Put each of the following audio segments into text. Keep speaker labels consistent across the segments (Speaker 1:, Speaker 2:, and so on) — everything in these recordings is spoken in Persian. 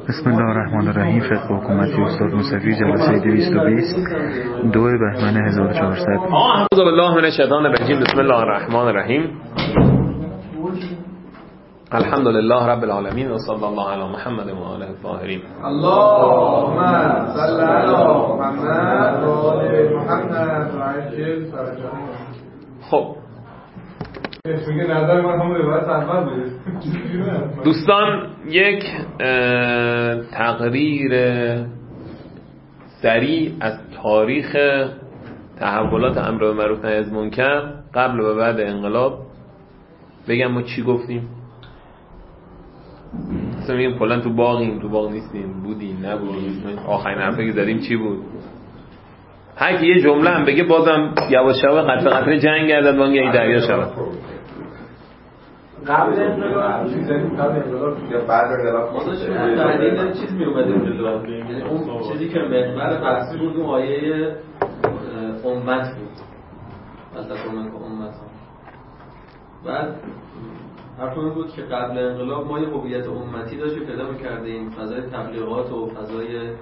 Speaker 1: بسم الله الرحمن الرحیم. فقه حکومتی استاد موسوی، جلسه 220 2 بهمن 1400.
Speaker 2: اعوذ بالله من الشیطان الرجیم. بسم الله الرحمن الرحیم. الحمد لله رب العالمین و صلی الله علی محمد و آله الطاهرین.
Speaker 3: اللهم صل علی محمد و آل محمد و عجل فرجهم.
Speaker 2: خب دوستان، یک تقریر سریع از تاریخ تحولات امر بالمعروف نهی از منکر قبل و بعد انقلاب بگم ما چی گفتیم. مثلا میگم کلا تو باغیم، تو باغ نیستیم، بودیم، نبودیم، آخرین حرفی که زدیم چی بود. هر کی یه جمله هم بگه بازم یواش یواش قطره قطره جنگ گردد وانگه ای دریا شود.
Speaker 3: قبل انقلاب یا بعد انقلاب
Speaker 4: ما داشتیم تحلیل چیز می اومدیم جلو، یعنی اون چیزی که محور بحثی بود اون آیه امت بود، مثلا امت ها. بعد حرفمون بود که قبل انقلاب ما یه هویت امتی داشتیم پیدا می‌کردیم، فضای تبلیغات و فضای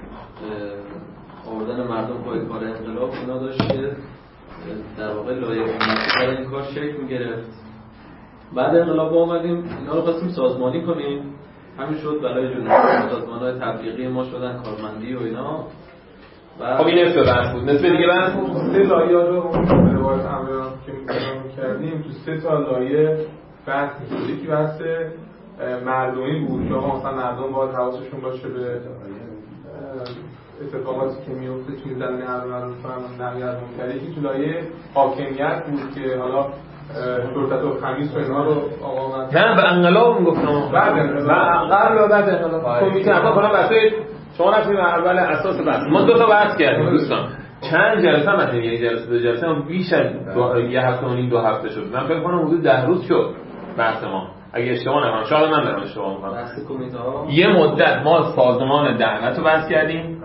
Speaker 4: آوردن مردم پای کار انقلاب اینا داشت که در واقع لایه امتی برای این کار شکل می‌گرفت. بعد انقلاب اومدیم اینا رو خواستیم سازمانی کنیم، همین شد بلای جون. سازمان‌های تبلیغی ما شدن کارمندی و اینا.
Speaker 2: خب این نصف بحث بود. نصف دیگه بحث
Speaker 3: سه لایه رو روایت امر که می‌کردیم تو سه تا لایه بحث می‌شد. یکی بحث مردمی بود که مثلا مردم باید حواسشون باشه به اتفاقاتی که میفته توی زمینه امر بالمعروف و نهی از منکر. یکی تو لایه حاکمیت بود که حالا شرطت و خمیس و اینا رو آقا
Speaker 2: نه به انقلاب میگفتم.
Speaker 3: بعد انقلاب
Speaker 2: قبل و بعد انقلاب کمیته اصلا کنم بحثای شما رفتیم اول اساس بحث. ما دو تا بحث کردیم دوستان. چند جلسه مثلا یک جلسه دو جلسه هم بیش از یه هفته و نیم دو هفته شد. من فکر کنم حدود 10 روز شد بحث ما. اگه اشتباه نکنم، شاید من دارم اشتباه می‌کنم.
Speaker 4: بحث کمیته ها
Speaker 2: یه مدت ما سازمان دعوت رو بحث کردیم.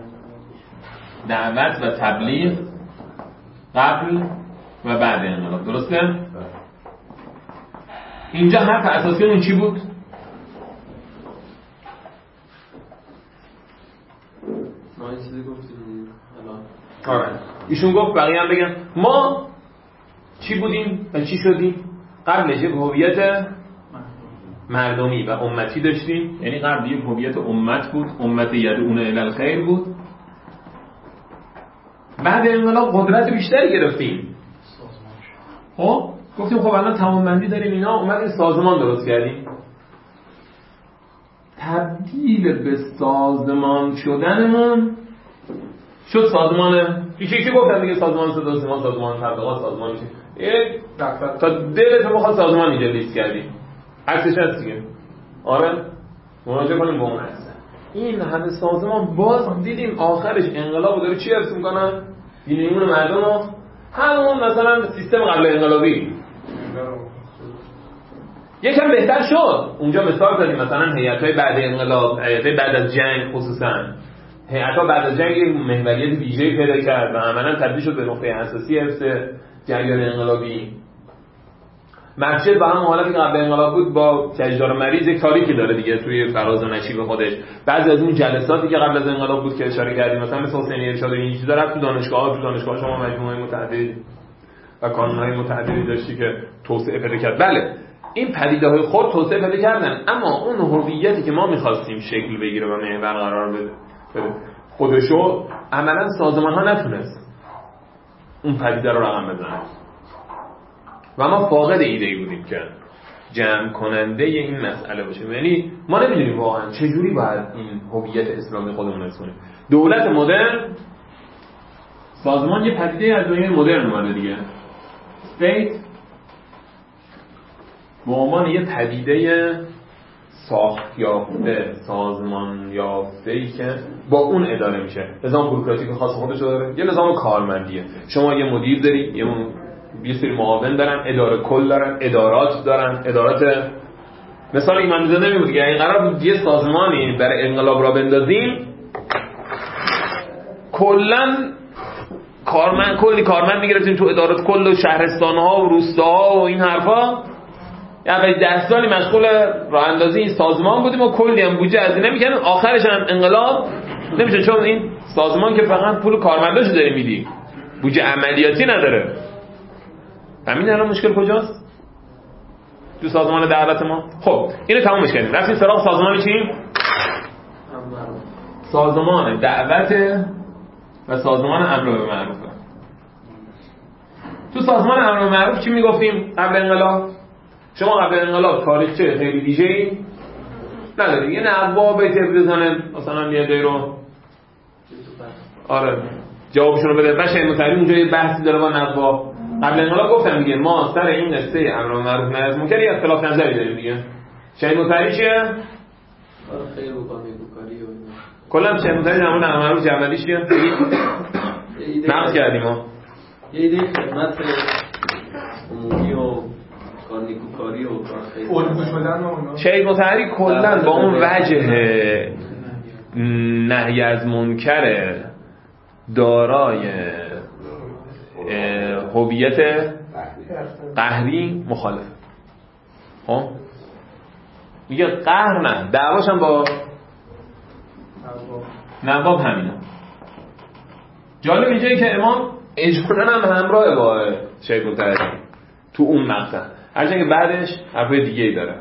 Speaker 2: دعوت و تبلیغ قبل و بعد انقلاب، درسته؟ اینجا حرف اساسی اون چی بود؟
Speaker 4: ما این چیزی گفتیم
Speaker 2: الان. آره. ایشون گفت بقیه هم بگن ما چی بودیم و چی شدیم؟ قبلش یک هویت مردمی و امتی داشتیم، یعنی قبل یک هویت امت بود، امت یدعون الی الخیر بود. بعد انقلاب قدرت بیشتری گرفتیم. خب گفتیم خب الان توانمندی داریم، اینا اومدیم سازمان درست کردیم. تبدیل به سازمان شدنمون شد سازمان یکی گفتم دیگه، سازمان صدا و سیما، سازمان تبلیغات، سازمان میشه تا دلت بخواد سازمان اینجا لیست کردیم. عکسش هست دیگه. آره مراجعه کنیم به اون عکس. این همه سازمان باز دیدیم آخرش انقلاب داره چی حفظ میکنن؟ دینیمون مردم رو، همون مثلا سیستم قبل انقلابی یکم بهتر شد. اونجا مثال زدیم مثلا هیئت‌های بعد انقلاب، هیئت‌های بعد از جنگ، خصوصا هیئت‌ها بعد از جنگ یک محوریت ویژه‌ای پیدا کرد و عملاً تبدیل شد به نقطه اساسی حفظ جریان انقلابی. مسجد با هم حالتی که قبل انقلاب بود با کجدار مریض یک تاریخی داره دیگه توی فراز و نشیب خودش. بعضی از اون جلساتی که قبل از انقلاب بود که اشاره کردیم، مثلا مثل حسینی ارشاد و این چیزا رفت تو دانشگاه شما مجموعه متعدد و کانون‌های متعددی داشتی که توسعه پیدا کرد. بله این پدیده‌های خود توسعه پیدا کردن، اما اون هویتی که ما می‌خواستیم شکل بگیره و محور قرار بده خودشو عملاً سازمان‌ها نتونست اون پدیده رو رقم بزنه و ما فاقد ایده‌ای بودیم که جمع کننده این مسئله باشه. یعنی ما نمی‌دونیم واقعاً چجوری باید این هویت اسلامی خودمون رو کنیم. دولت مدرن، سازمان یه پدیده از دنیای مدرن اومده دیگه. استیت به عنوان یه پدیده ساخت یافته، سازمان یافته‌ای که با اون اداره میشه. نظام بوروکراتیک خاص خودش داره، یه نظام کارمندیه. شما یه مدیر داری، یه سری معاون دارن، اداره کل دارن، ادارات دارن، ادارات مثال ایمان زاده نمیگه دیگه. این قرار بود یه سازمانی برای انقلاب را بندازیم، کلاً کلی کارمند میگرفتیم تو ادارات کل و شهرستان‌ها و روستاها و این حرفا. اول 10 سالی مشغول راه اندازی این سازمان بودیم و کلی هم بودجه هزینه می‌کردیم، آخرش هم انقلاب نمیشه چون این سازمان که فقط پول کارمنداشو داره میدی، بودجه عملیاتی نداره. همین الان مشکل کجاست؟ تو سازمان دعوت ما. خب اینو تمومش کردیم، رفتیم سراغ سازمان چی؟ سازمان دعوت و سازمان امر به معروف. تو سازمان امر به معروف چی میگفتیم قبل انقلاب؟ شما قبل انقلاب تاریخچه خیلی ویژه‌ای نداری، یه نواب بیت بزنه مثلا یه دی رو آره جوابشون رو بده. شهید مطهری اونجا یه بحثی داره با نواب. قبل انقلاب گفتم دیگه ما سر این قصه امر به معروف نهی از منکر اختلاف نظری داریم دیگه. شهید مطهری چیه؟
Speaker 4: خیر بکنی بکاری و
Speaker 2: کلا شهید مطهری در مورد امر به معروف جنبندیش چیه؟ نقد کردیم ما
Speaker 4: یه ایده خدمت عمومی و کار نیکوکاری و کار خیر
Speaker 3: الگو شدن و
Speaker 2: شهید مطهری کلا با اون وجه نهی از منکر دارای هویت قهری مخالفه. خب میگه قهر نه، دعواش هم با نواب همینه. جالب اینجایی که امام اجبارن هم همراه با شهید مطهری تو اون مقطع، هرچند که بعدش حرفای دیگه ای داره.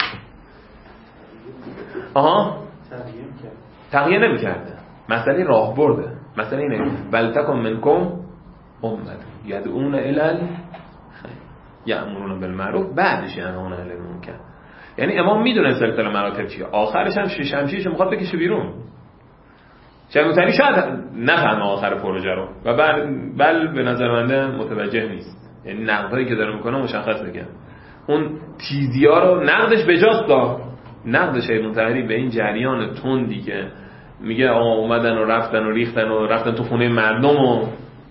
Speaker 2: تغییر نمی‌کرده، مسئله راه برده. مسئله اینه ولتکن منکم امت یدعون الی یأمرون بالمعروف بعدش ینهون عن المنکر. یعنی امام میدونه سلسله مراتب چیه، آخرش هم شمشیرش میخواد بکشه بیرون. شهید مطهری شاید نفهمه آخر پروژه رو و بل به نظر منده متوجه نیست، یعنی نقدایی که داره میکنه مشخصه که اون تیزی‌ها رو نقدش بجاست. نقد شهید مطهری به این جریان تندی که میگه آقا اومدن و رفتن تو خونه مردم و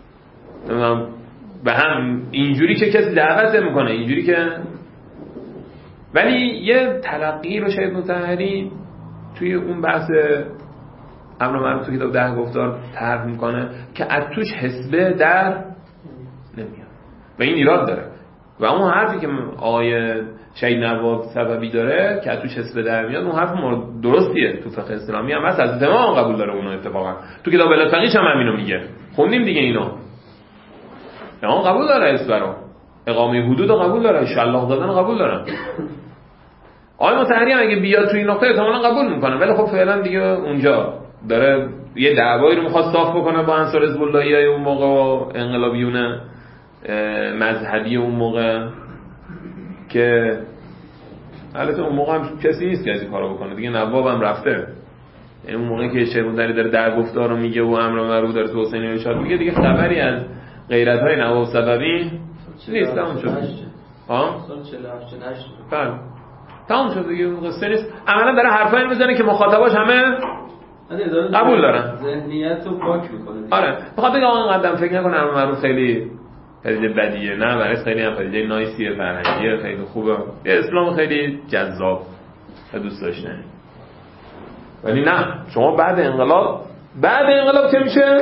Speaker 2: به هم اینجوری که کسی دعوت میکنه اینجوری که، ولی یه تلقی رو شهید مطهری توی اون بحث امر معروف تو کتاب 10 گفتار طرح میکنه که از توش حسبه در نمیاد و این ایراد داره. و اون حرفی که آقای شهید نواب سببی داره که از توش حسبه در میاد، اون حرف درستیه، تو فقه اسلامی هم هست، از امام قبول داره اونو. اتفاقا تو کتاب الفقیه‌ش هم همینو میگه، خوندیم دیگه اینو. امام قبول داره حسبه رو، اقامه حدود رو قبول داره، شلاق زدن رو قبول داره. آقای مطهری هم اگه بیاد تو این نقطه احتمالاً قبول میکنه، ولی خب فعلا دیگه اونجا داره یه دعوایی رو میخواد صاف بکنه با انصار حزب اللهی اون موقع و انقلابیون مذهبی اون موقع، که البته اون موقع هم کسی نیست که از این کارو بکنه دیگه، نواب هم رفته. این اون موقعی که شهید مطهری داره در گفتار رو میگه و امر معروف داره تو حسینی ارشاد میگه، دیگه خبری از غیرت‌های نواب سببی نیست. تموم شد. ها
Speaker 4: سال 48
Speaker 2: بله تموم شد دیگه، قصه نیست. عملا داره حرفایی میزنه که مخاطباش همه قبول دارن،
Speaker 4: ذهنیت رو پاک میکنه.
Speaker 2: آره بخاطر اینکه آقا قدم فکر نکنه امر معروف خیلی پدیده بدیه، نه برای خیلی هم پدیده نایسیه، فرهنگیه، خیلی خوبه، یه اسلام خیلی جذاب و دوست داشتنی. ولی نه، شما بعد انقلاب چه میشه؟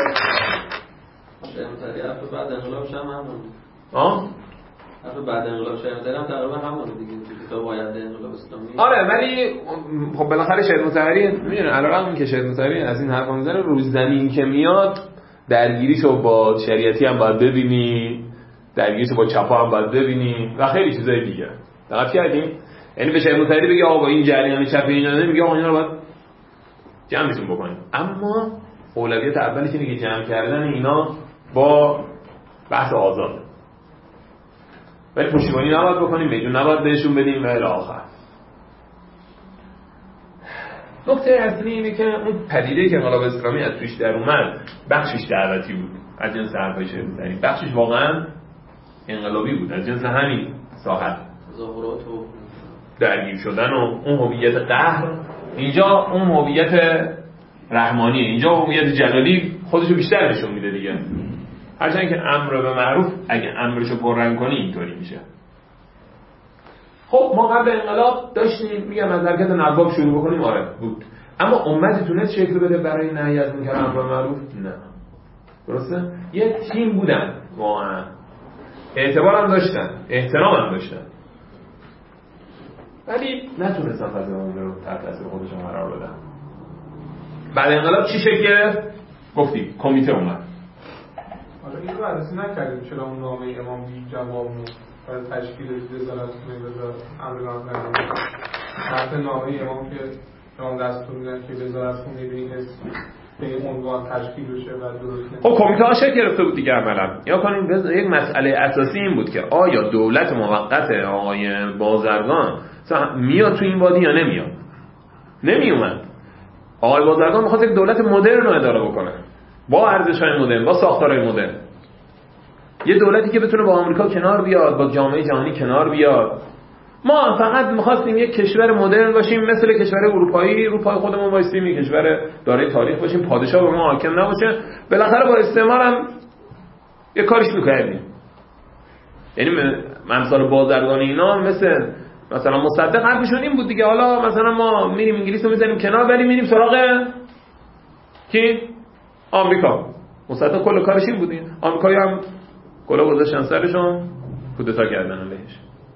Speaker 4: بعد انقلابش هم همون. بعد انقلاب شهید مطهری هم تقریبا همونه دیگه، تو کتاب آینده انقلاب اسلامی.
Speaker 2: آره ولی خب بالاخره شهید مطهری میدونه علیرغم که شهید مطهری از این حرفا میزنه، روز زمین که میاد درگیریشو با شریعتی هم باید ببینی، درگیریشو با چپا هم باید ببینی و خیلی چیزای دیگه. دقت کردیم؟ یعنی به شهید مطهری بگی آقا این جریان چپ اینا نمیگه، آقا اینا رو باید جمعشون بکنیم. اما اولویت اولیش اینه که جمع کردن اینا با بحث آزاد، ولی پشتیبانی نباید بکنیم، میدون نباید بهشون بدیم و الی آخر. نکته اصلی اینه که اون پدیده‌ای که انقلاب اسلامی از توش در اومد بخشش دعوتی بود از جنس حرفای شهید مطهری، بخشش واقعا انقلابی بود از جنس همین ساحت
Speaker 4: تظاهرات و
Speaker 2: درگیر شدن و اون هویت قهر. اینجا اون هویت رحمانیه، اینجا هویت جلالی خودشو بیشتر نشون میده دیگه. هرچند که امر به معروف اگه امرشو پررنگ کنی اینطوری میشه. خب ما قبل انقلاب داشتیم، میگم از حرکت نواب شروع بکنیم، آره بود، اما امتی تونست شکل بده برای نهی از منکر امر به معروف؟ نه. درسته؟ یه تیم بودن، واقعا اعتبار هم داشتن، احترام هم داشتن، ولی نتونستن فضای عمومی رو تحت تاثیر خودشون قرار بدن. بعد انقلاب چی شکل گرفت؟ گفتیم کمیته اومد.
Speaker 3: حالا اینو بررسی نکردیم چرا اون نامه امام بی جواب برای تشکیل وزارتخونه وزارت امرگان فرمان حتی نامه امام که امام دستور میدن که وزارتخونه به این اسم به این عنوان تشکیل بشه و درست
Speaker 2: خب کمیته ها شکل گرفته بود دیگه عملا. یا کنیم یک مسئله اساسی این بود که آیا دولت موقت آقای بازرگان میاد تو این وادی یا نمیاد؟ نمیومد. آقای بازرگان میخواست یک دولت مدرن رو اداره بکنه با ارزش‌های مدرن، با ساختارهای مدرن، یه دولتی که بتونه با آمریکا کنار بیاد، با جامعه جهانی کنار بیاد. ما فقط می‌خواستیم یک کشور مدرن باشیم مثل کشور اروپایی خودمون وایسیم، یک کشور دارای تاریخ باشیم، پادشاه به ما حاکم نباشه. بالاخره با استعمار هم یه کارش می‌کردیم. یعنی مثلا بازرگانی اینا مثلا مصدق حرفشون این بود دیگه. حالا مثلا ما میریم انگلیس رو می‌ذاریم کنار، ولی میریم سراغ کی؟ آمریکا. مصدق کل کارش این بود. آمریکایی هم کلا گذاشتن سرشون، کودتا کردن بهش.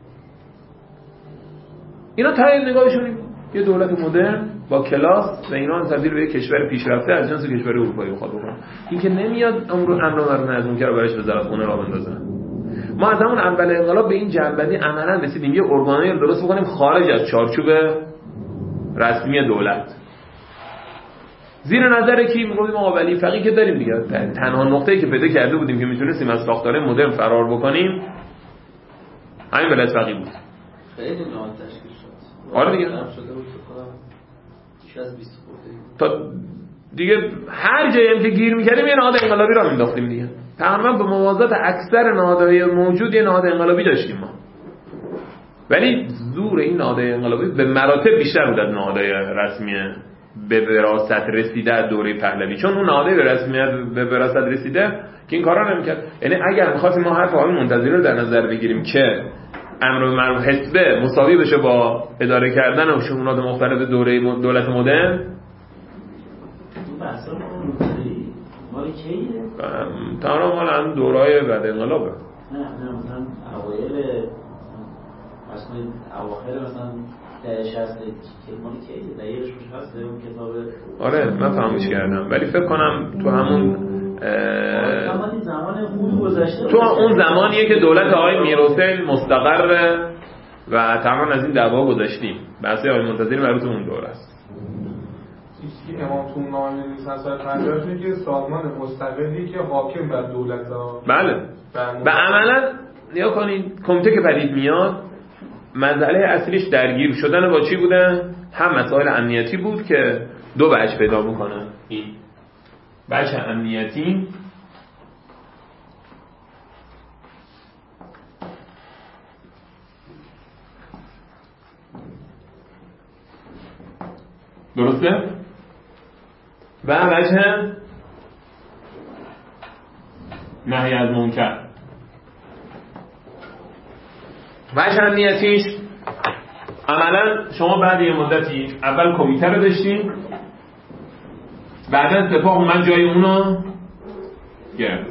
Speaker 2: اینا تای نگاهشون یه دولت مدرن با کلاس و اینا تبدیل به یک کشور پیشرفته از جنس کشور اروپایی بخواد بکنه. این که نمیاد امر معروف نهی منکر رو براش وزارتخونه راه بندازن. ما از همون اول انقلاب به این جنبندی عملاً رسیدیم یه ارگانایی رو درست بکنیم خارج از چارچوب رسمی دولت. زیر نظر کی میگفتیم آقا ولی فقیه که داریم دیگه. تنها نقطه‌ای که پیدا کرده بودیم که میتونستیم از ساختار مدرن فرار بکنیم همین ولایت فقیه بود.
Speaker 4: خیلی نهاد تشکیل شد.
Speaker 2: آره دیگه.
Speaker 4: بیش از 20 خورده.
Speaker 2: تا دیگه هر جایی که گیر می‌کردیم یه نهاد انقلابی را مینداختیم دیگه. تقریبا به موازات اکثر نهادهای موجود یه نهاد انقلابی داشتیم ما. ولی زور این نهاد انقلابی به مراتب بیشتر بود از نهادهای رسمی به وراثت رسیده از دوره پهلوی، چون اون نهاد رسمیت به وراثت رسیده که این کارا نمی‌کرد. یعنی اگر می‌خواستیم ما حرف آقای منتظری رو در نظر بگیریم که امر معروف حسبه مساوی بشه با اداره کردن و شؤونات مختلف دوره دولت مدرن،
Speaker 5: مال کیه؟
Speaker 2: تمام مال هم دورهای بعد انقلابه.
Speaker 5: نه مثلا اوایل مثلا اواخر مثلا دهه 60 که مال کیه؟ دقیقش هست اون کتاب.
Speaker 2: آره من فهمش کردم ولی فکر کنم تو همون
Speaker 5: زمان خوب گذشته،
Speaker 2: تو اون زمانیه که دولت آقای میرحسین مستقره و تمام از این دعوا گذاشتیم. بحث آقای منتظری مربوط به اون دوره است.
Speaker 3: چیزی که امام تو نامه نویسن سال 50 اینه که سازمان مستقلی که حاکم بر دولت ها.
Speaker 2: بله. و عملا نیا کنین کمیته که پدید میاد مسئله اصلیش درگیر شدن با چی بوده؟ هم مسائل امنیتی بود که دو بچ پیدا میکنه. این بچ امنیتی درسته؟ و وجه نهی از منکر. وجه امنیتیش عملا شما بعد یه مدتی اول کمیته رو داشتیم، بعدا سپاه اومد جای اونو گرفت.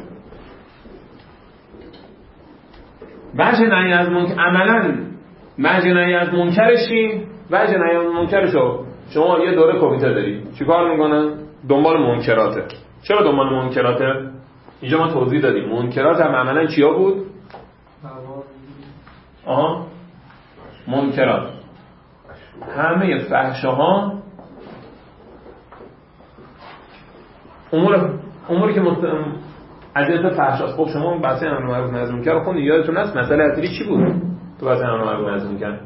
Speaker 2: وجه نهی از منکر عملا وجه نهی از منکرشی وجه نهی از منکرشو شما یه دوره کمیته داری چیکار میکنن؟ دنبال منکراته. چرا دنبال منکراته؟ اینجا ما توضیح دادیم منکرات هم عملا چیا بود؟ منکرات همه فحشاها، اموری که از این فحشاست. خب شما بحث امر معروف نهی از منکر خوندید، یادتون هست مسئله اصلی چی بود تو بحث امر معروف نهی از منکر؟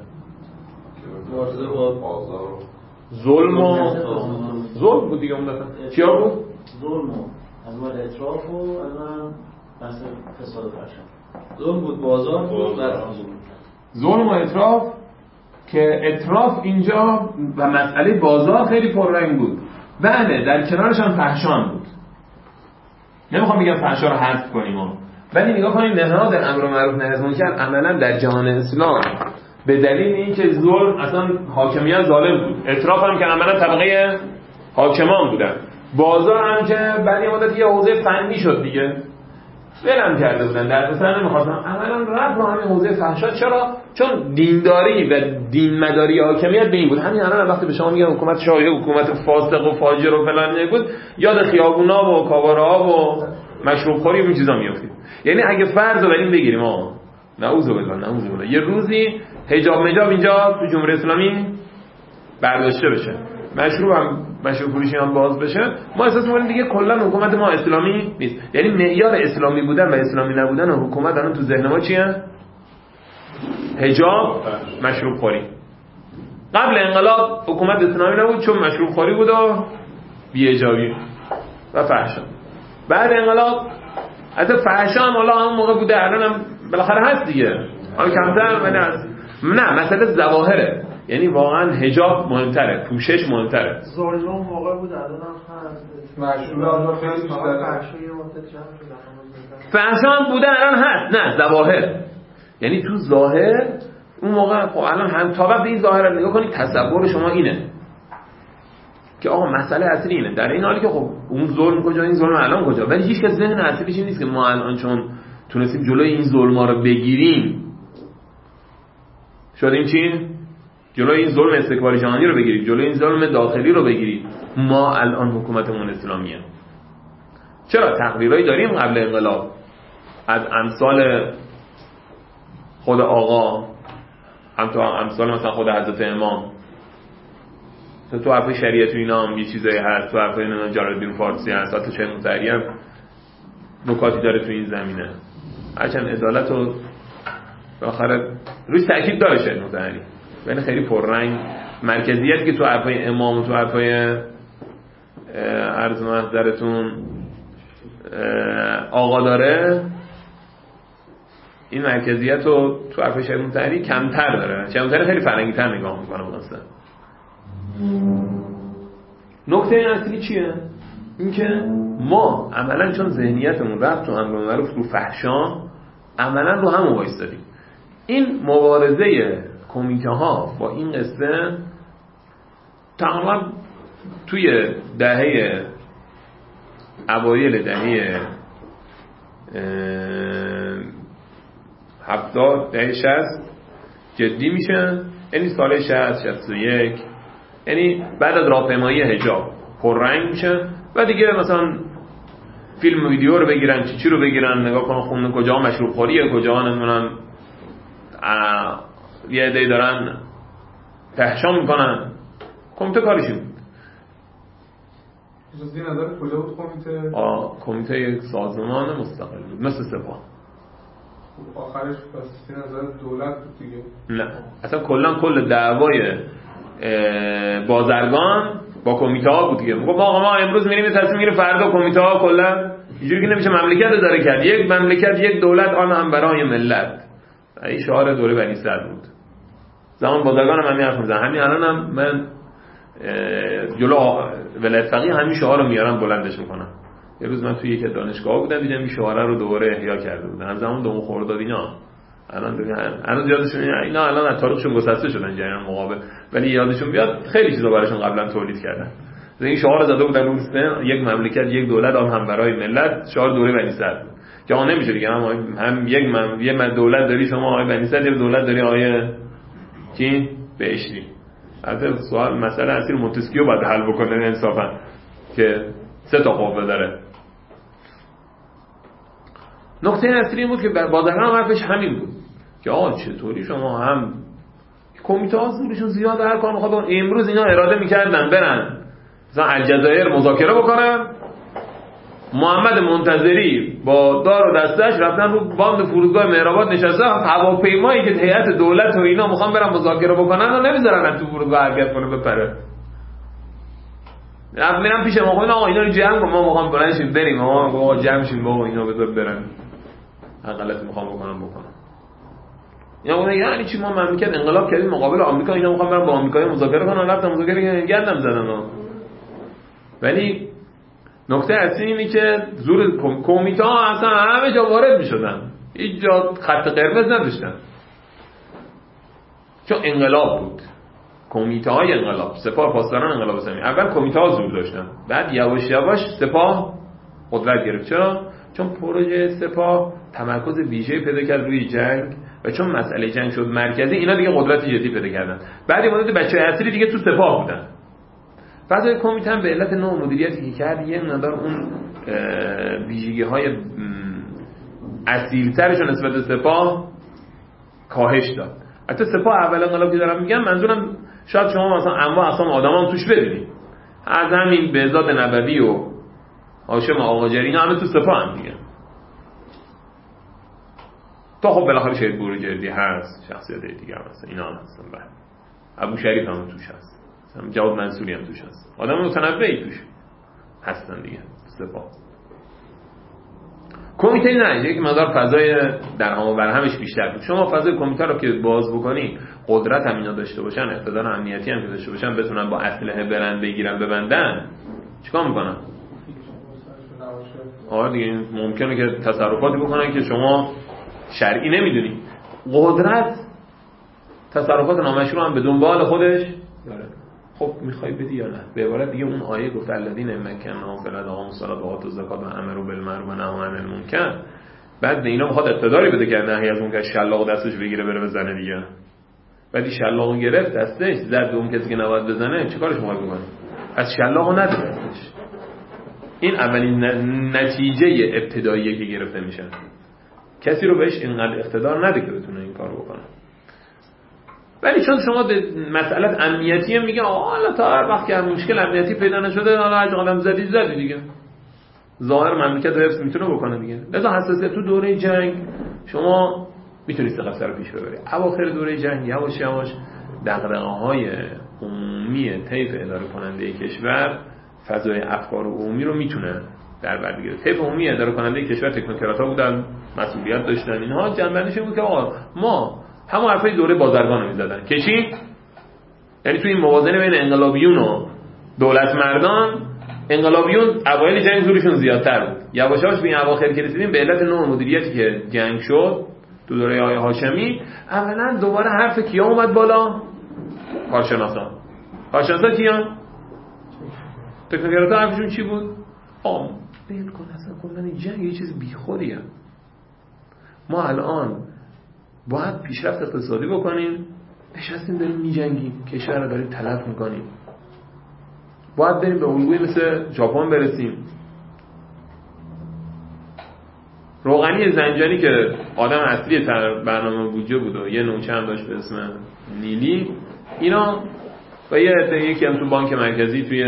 Speaker 2: ظلم بود دیگه. اون دفعه چیا بود؟
Speaker 5: ظلم از مال اطراف و از بحث فساد و فحشا.
Speaker 4: ظلم بود، بازار بود،
Speaker 2: ظلم و اطراف که اطراف اینجا و مسئله بازار خیلی پررنگ بود. بله در کنارش هم فحشان بود. نمیخوام بگم فحشا رو حذف کنیم ولی نگاه کنیم نهاد امر معروف نهی از منکر عملا در جهان اسلام به دلیل اینکه ظلم اصلا حاکمیت ظالم بود، اطراف هم که عملا طبقه حاکمان بودن، بازار هم که بعد یه مدت یه حوزه فنی شد دیگه. ولم کرده بودن، دردسر نمیخواستن. اولا رفت رو همین حوزه فحشا. چرا؟ چون دینداری و دینمداری حاکمیت به این بود. همین الان وقتی به شما میگن حکومت شاه، حکومت فاسق و فاجر و فلان بود، یاد خیابونا و کاباره‌ها و مشروب خوری و این چیزا میافتید. یعنی اگه فرض رو بریم بگیریم نعوذ بالله یه روزی حجاب اینجا تو جمهوری اسلامی برداشته بشه، مشروب فروشی هم باز بشه، ما احساس می‌کنیم دیگه کلا حکومت ما اسلامی نیست. یعنی معیار اسلامی بودن و اسلامی نبودن و حکومت الان تو ذهن ما چیه؟ حجاب، مشروب خوری. قبل انقلاب حکومت اسلامی نبود چون مشروب خوری بود و بی‌حجابی و فحشا. بعد انقلاب حتی فحشا هم حالا هم موقع بوده، الان هم بالاخره هست دیگه، حالا کمتر ولی هست. نه مسئله ظواهره، یعنی واقعا حجاب مهمتره، پوشش مهمتره.
Speaker 6: ظلم موقع بود الان هم هست.
Speaker 3: مشروع خیلی بیشتره.
Speaker 2: فحشا هم بوده الان هست. نه ظواهر، یعنی تو ظاهر اون موقع خب الان هم تا وقت این ظاهر رو نگاه کنید تصور شما اینه که آقا مسئله اصلی اینه، در این حالی که خب اون ظلم کجا این ظلم الان کجا، ولی هیچ کس ذهن اصلیش این نیست که ما الان چون تونستیم جلوی این ظلم‌ها رو بگیریم شدیم چی؟ جلوی این ظلم استکباری جهانی رو بگیریم، جلوی این ظلم داخلی رو بگیریم، ما الان حکومتمون اسلامیه. چرا تقریرایی داریم قبل انقلاب از امثال خود آقا، امثال مثلا خود حضرت امام، تو حرفای شریعت و اینا هم یه چیزایی هست، تو حرفای جلال‌الدین فارسی هست، حتی شیخ مطهری هم نکاتی داره تو این زمینه. هرچند عدالت و بالاخره روش تأکید داره شیخ مطهری، ولی خیلی پررنگ مرکزیت که تو حرفای امام و تو حرفای عرض محضرتون آقا داره، این مرکزیت رو تو حرفای شیخ مطهری کمتر داره. شیخ مطهری خیلی فرنگی تر نگاه میکنه مثلا. نکته اصلی چیه؟ این که ما عملا چون ذهنیتمون رفت تو امر معروف رو فحشا، عملا رو هم وایسادیم. این مبارزه کمیته ها با این قصه تقریبا توی دهه اوایل دهه 70 دهه 60 جدی میشه، یعنی سال 60 61، یعنی بعد از راهپیمایی حجاب پررنگ میشه و دیگه مثلا فیلم و ویدیو رو بگیرن، چی رو بگیرن، نگاه کنن خونه کجا مشروب خوریه، کجا نمیدونم یه عده‌ای دارن فحشا میکنن. کمیته کارشون بود.
Speaker 3: این نظر کجا بود کمیته؟
Speaker 2: کمیته یک سازمان مستقل بود مثل سپاه.
Speaker 3: آخرش پس نظر دولت بود دیگه؟
Speaker 2: نه اصلا کل دعوای بازرگان با کمیته ها بود دیگه. میگه ما امروز میریم تصمیم میگیریم فردا کمیته ها کلا اینجوری که نمیشه مملکت اداره کرد. یک مملکت یک دولت آن هم برای ملت. این شعار دوره بنی صدر بود. زمان بازرگان هم همین حرف میزنن. همین الانم من جلو ولایت فقیه همین شعار رو میارم بلندش میکنم. یه روز من توی یک دانشگاه بودم دیدم این شعار رو دوباره احیا کرده بودن. از زمان دوم خرداد اینا. الان یادشون اینا الان از تاریخشون گسسته شدن جریان مقابل، ولی یادشون بیاد خیلی چیزا براشون قبلا تولید کردن. این شعار زده بودن رو یک مملکت یک دولت آن هم برای ملت. شعار دوره بنی صدر بود که آن نمیشه دیگه، هم یک دولت داری شما آقای بنی صدر، یک دولت داری آقای کی بهشتی. البته سوال مسئله اصلی مونتسکیو باید حل بکنه انصافا که سه تا قوه داره. نکته اصلی بود که بازرگان حرفش همین بود که آقا چطوری شما هم کمیته ها زورشون زیاده، هر کار میخواد. امروز اینا اراده میکردن برن مثلا الجزایر مذاکره بکنن، محمد منتظری با دار و دستش رفتن رو باند فرودگاه مهرآباد نشسته، هواپیمایی که هیئت دولت و اینا میخوان برن مذاکره بکنن و نمیذارن تو فرودگاه حرکت کنه بپره. میرم پیش ما آقا اینا رو جمع کن، ما میخوام برنشیم بریم، آقا جمع شیم بابا اینا بذار برن، هر غلطی میخوام بکنم. اینا یعنی چی ما مملکت انقلاب کردیم مقابل آمریکا، اینا میخوام برن با آمریکایی مذاکره کنن، رفتن مذاکره گندم زدن. ولی نکته اصلی اینه که زور کمیته ها اصلا همه جا وارد میشدن، هیچ جا خط قرمز نداشتن، چون انقلاب بود. کمیته های انقلاب، سپاه پاسداران انقلاب اسلامی، اول کمیته ها زور داشتن، بعد یواش یواش سپاه قدرت گرفت. چرا؟ چون پروژه سپاه تمرکز ویژه‌ای پیدا کرد روی جنگ و چون مسئله جنگ شد مرکزی، اینا دیگه قدرت جدی پیدا کردن. بعد این مدت بچه‌های اصلی دیگه تو سپاه بودن. فضای کمیته هم به علت نوع مدیریتی که کرد یه مقدار اون ویژگی‌های اصیل‌ترش نسبت به سپاه کاهش داد. حتی سپاه اول انقلاب که دارم میگم منظورم شاید شما مثلا انواع اقسام آدمام توش ببینید، از همین بهزاد نبوی و هاشم آقاجری اینا همه تو سپاه هم دیگه. تا خب بالاخره شهید بروجردی هست، شخصیت دیگه هم هست، اینا هم هستن. بعد ابو شریف هم توش هست، جواد منصوری هم توش هست، آدم متنوعی توش هستن دیگه سپاه. کمیته نه، یک مقدار فضای درهم و برهمش بیشتر بود. شما فضای کمیته رو که باز بکنی، قدرت هم اینا داشته باشن، اقتدار امنیتی هم که داشته باشن، بتونن با اسلحه برن بگیرن ببندن، چیکار میکنن؟ آره دیگه ممکنه که تصرفاتی بکنن که شما شرعی نمیدونی. قدرت تصرفات نامشروع هم به دنبال خودش داره. خب میخوای بدی یا نه؟ به عبارت دیگه اون آیه گفت الذین مکناهم فی الارض اقاموا الصلاة و آتوا الزکاة و امروا بالمعروف و نهوا عن المنکر. بعد به اینا میخواد اقتداری بده که نهی از منکر، شلاق دستش بگیره بره بزنه دیگه. بعدی شلاقو گرفت دستش زد به اون کسی که نباید بزنه، چیکارش میخواد بکنه؟ از شلاقو نده دستش. این اولین نتیجه ابتداییه که گرفته میشه. کسی رو بهش اینقدر اقتدار نده که بتونه این کارو بکنه. ولی چون شما به مسئله امنیتی میگه حالا تا هر وقت که مشکل امنیتی پیدا نشده، حالا هر آدم زدی دیگه، ظاهر مملکت رو حفظ میتونه بکنه دیگه. لذا حساسیت تو دوره جنگ شما میتونید قصه رو پیش ببرید. اواخر دوره جنگ یواش یواش دغدغه‌های عمومی طیف اداره کننده کشور فضای افکار عمومی رو میتونه در بر بگیره. طیف عمومی اداره کننده کشور تکنوکرات‌ها بودن، مسئولیت داشتن، اینها جنبندش بود که آقا ما همون حرفای دوره بازرگان رو میزدن که چی؟ یعنی توی این موازنه بین انقلابیون و دولت مردان، انقلابیون اوایل جنگ زورشون زیادتر بود. یواش یواش به این اواخر که رسیدیم به علت نوع مدیریتی که جنگ شد تو دوره آقای هاشمی، اولا دوباره حرف کیا اومد بالا؟ کارشناسان کیان؟ تکنوکرات‌ها حرفشون چی بود؟ بل کن اصلا کلا این جنگ یه چیز بیخودیه. ما الان باید پیشرفت اقتصادی بکنیم، نشستیم داریم میجنگیم، کشور رو داریم تلف میکنیم. باید بریم به الگوی مثل ژاپن برسیم. روغنی زنجانی که آدم اصلی برنامه بودجه بود و یه نوچه هم داشت به اسم نیلی، اینا و یکی هم تو بانک مرکزی، توی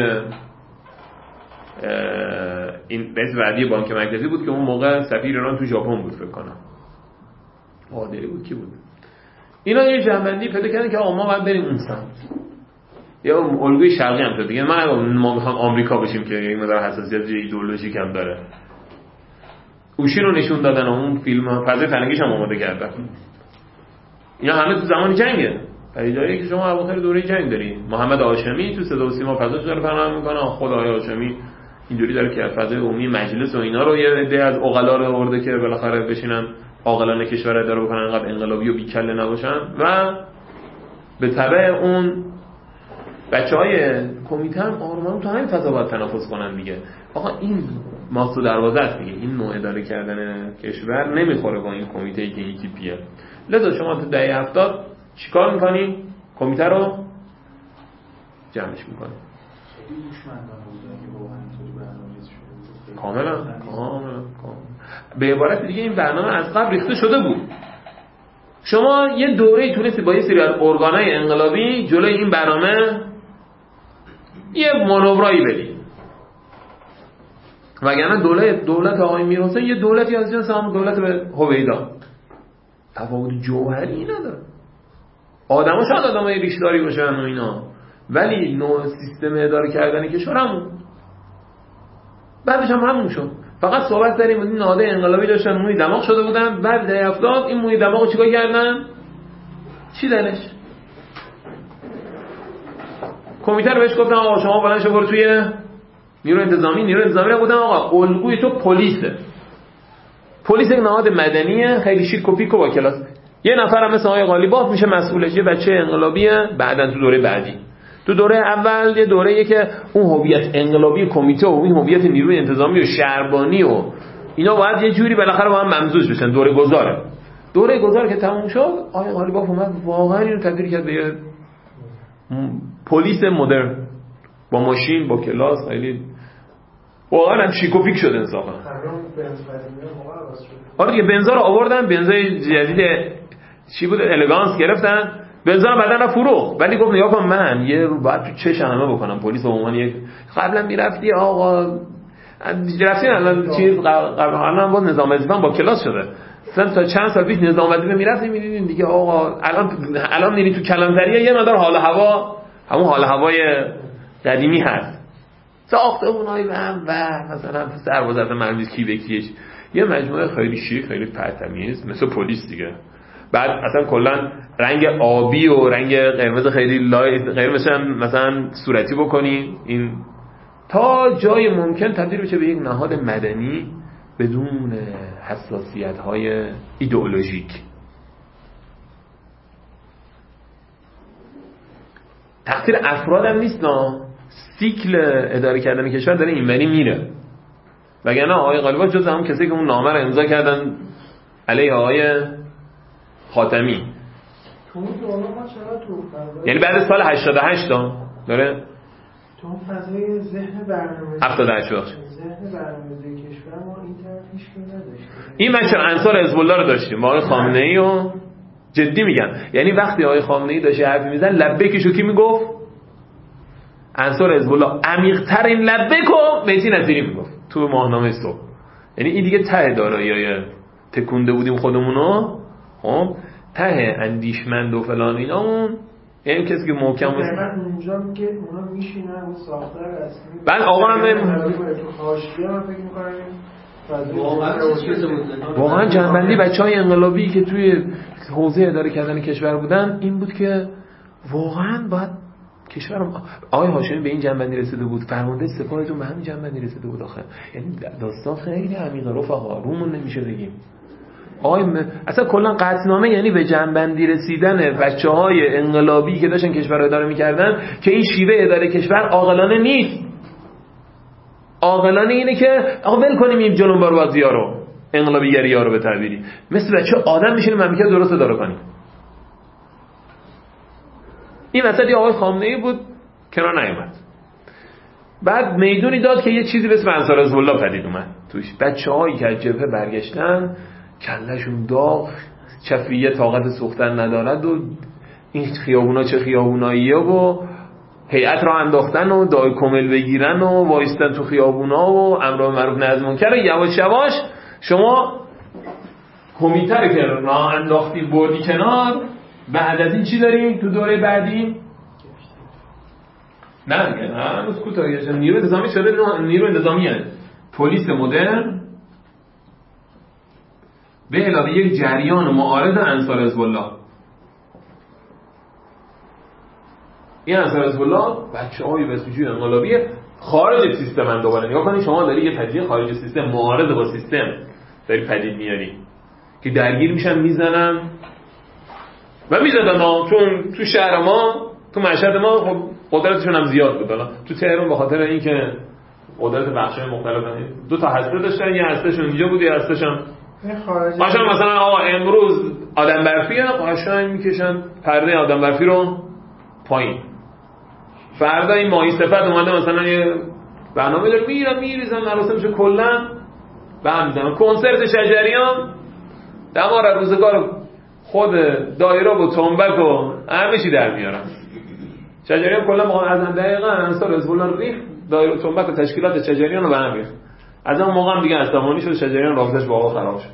Speaker 2: این رئیس وعدی بانک مرکزی بود که اون موقع سفیر ایران تو ژاپن بود فکر کنم، عادلی بود کی بود، اینا یه جنبندی پیدا کردن که آقا ما باید بریم اون سمت. یا الگوی شرقی هم شد دیگه، ما میخوام آمریکا بشیم که یک مقدار حساسیت ایدئولوژیک هم داره. اوشی رو نشون دادن و اون فیلم فضای فرنگیش هم آماده کردن. اینا همه تو زمان جنگه. پدیداری که شما اواخر دوره جنگ دارید. محمد هاشمی تو صدا و سیما فضاش داره پنهان میکنه، خود آقای هاشمی اینجوری داره که فضای عمومی مجلس و اینا رو یه عده از عقلا رو آورده که بالاخره بشینن عاقلانه کشور رو اداره بکنن، انقدر انقلابی و بیکله نباشن. و به تبع اون بچهای کمیته هم آرمان تو همین فضا باید تنفس کنن دیگه. آقا این ماست و دروازه است دیگه، این نوع اداره کردن کشور نمیخوره با این کمیته که این تیپیه. لذا شما تو دهه 70 چیکار میکنی؟ کمیته رو جمعش میکنی. کاملا به عبارت دیگه این برنامه از قبل ریخته شده بود. شما یه دوره تونستی با یه سری از ارگانای انقلابی جلوی این برنامه یه مانورایی بدی، وگرنه دولت آقای میرحسین یه دولتی از جنس همون دولت به هویدا، تفاوت جوهری نداره. آدم‌ها شاید آدمای ریشه‌داری باشن و اینا، ولی نوع سیستم اداره کردن کشور همون، بعدش هم همون شد. فقط صحبت داریم این نهاد انقلابی داشتن موی دماغ شده بودن، بعد دهه 70 این موی دماغو چیکار کردن؟ چی دلش؟ کمیته رو بهش گفتن آقا شما بلند شو برو توی نیرو انتظامی رو گفتن آقا الگوی تو پلیسه. پلیس یک نهاد مدنیه خیلی شیک و پیک و با کلاس. یه نفر هم مثل آقای قالیباف میشه مسئولش، یه بچه انقلابیه. بعدن تو دوره بعدی، تو دوره اول یه دوره‌ایه که اون هویت انقلابی کمیته و اون هویت نیروی انتظامی و شهربانی و اینا باید یه جوری بالاخره با هم ممزوج بشن. دوره گذار که تموم شد، آقای قالیباف اومد واقعا اینو تبدیل کرد به یه پلیس مدرن با ماشین با کلاس، خیلی واقعا هم شیک و فیک شده انصافا. آره دیگه بنزا رو آوردن، بنزای جدید چی بود الگانس گرفتن، بنزا رو بعدن فروخت، ولی گفت نگاه کن من یه رو باید تو چش همه بکنم پلیس به عنوان یک قبلا میرفتی آقا رفتین الان چیز الان با نظام وظیفه با کلاس شده. مثلا تا چند سال پیش نظام وظیفه میرفتیم می‌دیدین دیگه آقا الان میری تو کلانتریه یه مقدار حال هوا همون حال هوای قدیمی هست، ساختمونای و مثلا سربازات مرمیز کی به کیش، یه مجموعه خیلی شیک خیلی پرتمیز مثل پلیس دیگه. بعد اصلا کلا رنگ آبی و رنگ قرمز خیلی غیر مثلا صورتی بکنی، این تا جای ممکن تبدیل بشه به یک نهاد مدنی بدون حساسیت‌های ایدئولوژیک. تقصیر افراد هم نیست، سیکل اداره کردن کشور داره اینوری میره. وگرنه آقای قالیباف جز همون کسی که اون نامه رو امضا کردن علیه آقای خاتمی، یعنی بعد سال 88 داره
Speaker 6: تو فضای ذهن برنامه‌ریزی
Speaker 2: 78
Speaker 6: ذهن برنامه‌ریزی کشور ما این طرف هیچ کی نداشت.
Speaker 2: این بچه انصار حزب الله رو داشتیم با آقای خامنه‌ای و جدی میگم، یعنی وقتی آقای خامنه‌ای داشت حرفی میزنه لبیکشو کی میگفت؟ انصار حزب الله. عمیق‌تر این لبیکو مهدی نصیری میگفت تو ماهنامه صبح. یعنی این دیگه ته دارایی‌های تکونده بودیم خودمونو، خب ته اندیشمند و فلان اینامون، یعنی کسی که محکم بود
Speaker 6: اونجا میگه اونا میشینن اون ساختار رسمی.
Speaker 2: بعد آقا هم
Speaker 6: حاشیه من فکر می‌کنم
Speaker 2: واقعا جنبندی بچهای انقلابی که توی حوزه اداره کردن کشور بودن این بود که واقعا باید کشور آقای هاشمی به این جنبندی رسیده بود، فرمانده سپاهتون به همین جنبندی رسیده بود آخه. یعنی داستان خیلی عمیقه رفقا، رومون نمیشه بگیم. اصلا کلا قطعنامه یعنی به جنبندی رسیدن بچه‌های انقلابی که داشتن کشور رو اداره می‌کردن که این شیوه اداره کشور عاقلانه نیست. عاقلانه اینه که آقا ول کنیم این جنون بازی‌ها رو، انقلابی‌گری‌ها رو به تعبیری مثل بچه آدم میشینیم مملکت درست اداره کنیم. این وسط آقای خامنه‌ای بود کنار نیامد. بعد میدونی داد که یه چیزی به اسم انصار حزب الله پدید اومد توش. بچه‌هایی که از جبهه برگشتن کلهشون داغ، چفیه طاقت سوختن ندارد و این خیابونا چه خیابوناییه و هیئت را انداختن و دای کمل بگیرن و وایستن تو خیابونا و امر معروف نهی از منکر. یواش یواش شما کمیته رو که راه انداختی بردی کنار، بعد از این چی داریم تو دوره بعدی؟ نه دیگه هنوز کوتاهیش نیروی نظامی شده نیروی نظامیه پلیس مدرن به علاوه یک جریان معارض انصار حزب الله. این انصار حزب الله بچه‌های بسیجی انقلابی خارج سیستم ان. دوباره نگاه کنید شما داری یه پدیده خارج سیستم معارض با سیستم داری پدید میاری که درگیر میشن میزنن و میزدن چون تو شهر ما تو مشهد ما خب قدرتشون هم زیاد بود. حالا تو تهران به خاطر اینکه قدرت بخشای مختلف دو تا هسته داشتن، یه هستهشون اینجا بود یه هستهشون قشنگ مثلا آقا امروز آدم برفیه قشنگ میکشن پرده آدم برفی رو پایین، فردا این ماهی صفت اومده مثلا یه برنامه داره میریزن مراسمشو کلا به هم میزنن. کنسرت شجریان دمار روزگار خود دایره و تنبک و همه چی در میارن. شجریان کلا ما از دقیقاً انصار حزب الله ریخت دایره و تنبک و تشکیلات شجریان رو به هم ریخت. از اون موقع هم دیگه عصبانی شد شجریان رابطش با آقا خراب شد.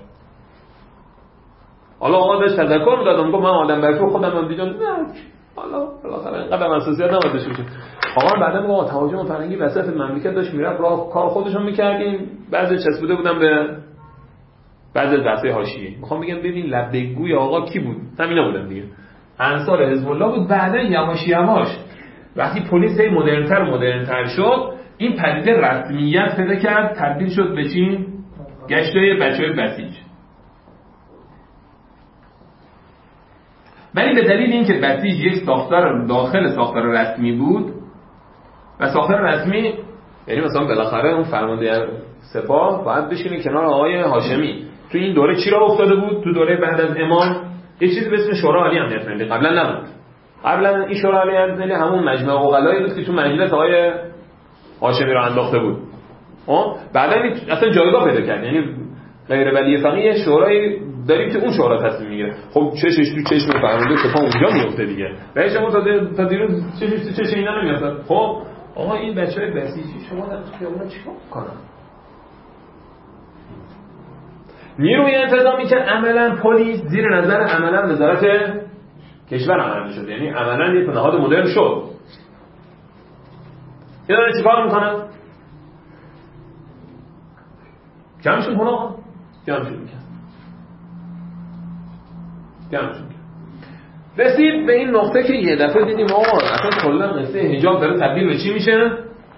Speaker 2: حالا آقا داشت تذکر میداد میگه من آدم برفی خودم دیگه نه حالا بالاخره اینقدر مسئولیت نباید داشته باشه. آقا بعدا میگه آقا تهاجم فرنگی وسط مملکت داشت میرفت راه کار خودشون میکردیم، بعضی چسبیده بودن به بعضی دسته حاشیه. میخوام بگم ببین لبگوی آقا کی بود؟ همینا بودن دیگه. انصار حزب الله بود. بعدا یواش یواش وقتی پلیس مدرن‌تر شد این پدیده رسمیت پیدا کرد، تبدیل شد به چی؟ گشتای بچه‌های بسیج. ولی به دلیل اینکه بسیج یک ساختار داخل ساختار رسمی بود و ساختار رسمی یعنی مثلا بالاخره اون فرمانده سپاه باید بشینه کنار آقای هاشمی. تو این دوره چی را افتاده بود؟ تو دوره بعد از امام یه چیزی به اسم شورای عالی امنیت ملی قبلا نبود. قبلا این شورای عالی امنیت ملی همون مجمع عقلایی بود که تو مجلس آقای هاشمی را انداخته بود. بعدا اصلا جایگاه پیدا کرد. یعنی غیر ولی فقیه شورای داریم که اون شورا تصمیم میگیره. خب چشش تو چشم فرمانده سپاه اونجا میفته دیگه. رئیس جمهور تا دیروز چشش تو چشم اینا نمیاد. خب آقا این بچهای بسیجی شما در خیابونا چیکار میکنن؟ نیروی انتظامی که عملاً پلیس زیر نظر عملاً وزارت کشور عمل شد، یعنی عملاً یک نهاد مدرن شد. اینا دارن چیکار میکنن؟ جمعشون کنه آقا؟ جمعشون میکن. رسید به این نقطه که یه دفعه دیدیم آقا اصلا کلا قصه حجاب داره تبدیل به چی میشه؟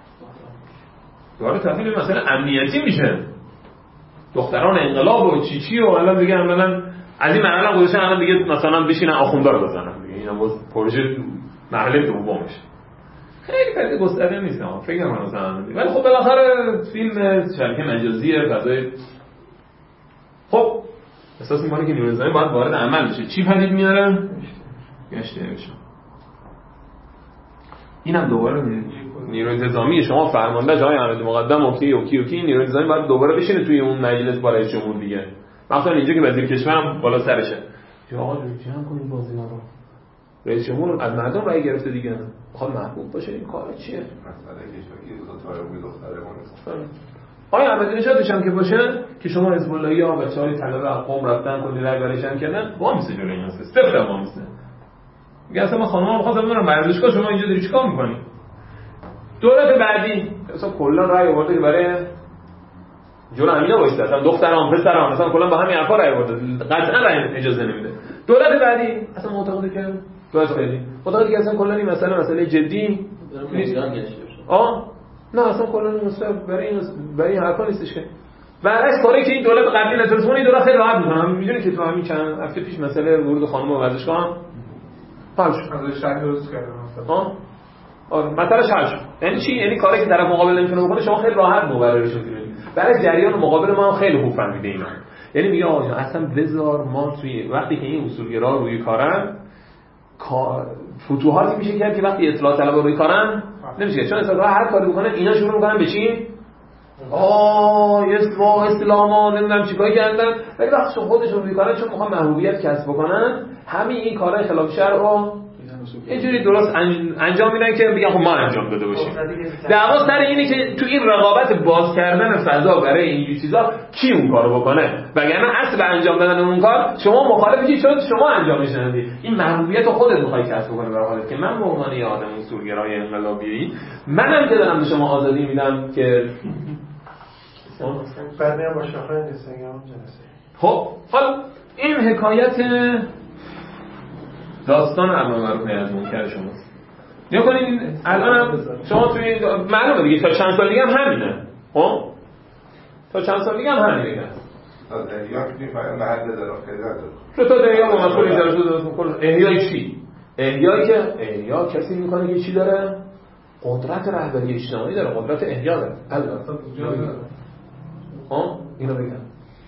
Speaker 2: داره تبدیل به مثلا امنیتی میشه. دختران انقلاب و چی و الان دیگه عملاً از این مرحله گذشتن، الان دیگه مثلا بشینن آخوندا رو بزنن دیگه. اینا باز پروژه مرحله دومشه. خیلی خیلی گسترده نیست ها، فکر کنم مثلا. ولی خب بالاخره فیلم شبکه مجازی فضای خب اساس می‌کنه که نیروی انتظامی باید وارد عمل بشه. چی پدید میاره؟ گشت بشه. اینم دوباره نیروی انتظامی شما فرمانده جای احمدی مقدم اوکی نیروی انتظامی باید دوباره بشینه توی اون مجلس با رئیس جمهور دیگه. مثلا اینجا که وزیر کشورم بالا سرشه. یا آقا جمع کنید بازی‌ها رو. رئیس جمهور از مردم رأی گرفته دیگه. میخواد محبوب باشه. این کار چیه؟ مسئله کشوری دو دختره مونس. آیا احمدی نژادش هم که باشه که شما حزب اللهی ها بچه‌های طلبه از قم رفتن کلی رأی برشن کردن، وامیسه جلوی این هست. صفر وامیسه. میگه اصلا من خانم‌ها می‌خواستم ببینم ورزشگاه شما اینجا داری چیکار می‌کنی؟ دولت بعدی مثلا کلا رأی آورده که برای جلو همینا وایسته، اصلا دختران پسران مثلا کلا با همین حرفا رأی آورده، قطعا رأی اجازه نمیده. دولت بعدی اصلا معتقده که دولت بعدی معتقده که اصلا کلا این مسئله جدی نیست. نه اصلا کلا مسئله برای این حرفا نیستش که. برعکس کاری که این دولت قبلی نتونست این دولت خیلی راحت می‌کنه. می‌دونی که تو همین چند هفته پیش مسئله ورود خانم‌ها ورزشگاه حل شد.
Speaker 3: از شهر درست کردن مثلا.
Speaker 2: آره مثلا حل شد. یعنی چی؟ یعنی کاری که طرف مقابل نمی‌تونه بکنه شما خیلی راحت مبررش می‌کنید. برای جریان مقابل ما هم خیلی خوب فهمیده اینا. یعنی میگه آقا اصلا بذار ما توی وقتی که این اصولگرا روی کارن فتوحاتی میشه کرد که وقتی اصلاح طلبا روی کارن نمیشه، چون اصلا هر کاری بکنن اینا شروع میکنن به چی؟ اسلاما نمیدونم چیکار کردن، ولی وقتی خودشون روی کارن چون میخوان محبوبیت کسب بکنن همین این کارهای خلاف شرع رو اینجوری درست انجام میدن که میگن خب ما انجام داده باشیم. دعوا سر اینه که تو این رقابت باز کردن فضا برای این چیزا کی اون کارو بکنه، وگرنه اصل انجام دادن اون کار شما مخالفی چون شما انجامش ندید. این محبوبیت رو خودت میخوای کسب کنی در حالی که من به عنوان یه آدم اصولگرای انقلابی منم که دارم به شما آزادی میدم که
Speaker 6: بعد میام با شاخه نیستم جلسه.
Speaker 2: خب حالا این حکایت داستان امر معروف نهی از منکر شماست. نیا کنین الان شما توی معلومه دیگه تا چند سال دیگه هم همینه. خب تا چند سال دیگه هم همینه.
Speaker 7: از احیا که میفهمن محل دارم خیلی نداره.
Speaker 2: چه تا احیا با مسئول اجازه دادن کل احیای چی؟ احیایی که احیا کسی میکنه که چی داره؟ قدرت رهبری اجتماعی داره، قدرت احیا داره. البته اینو بگم.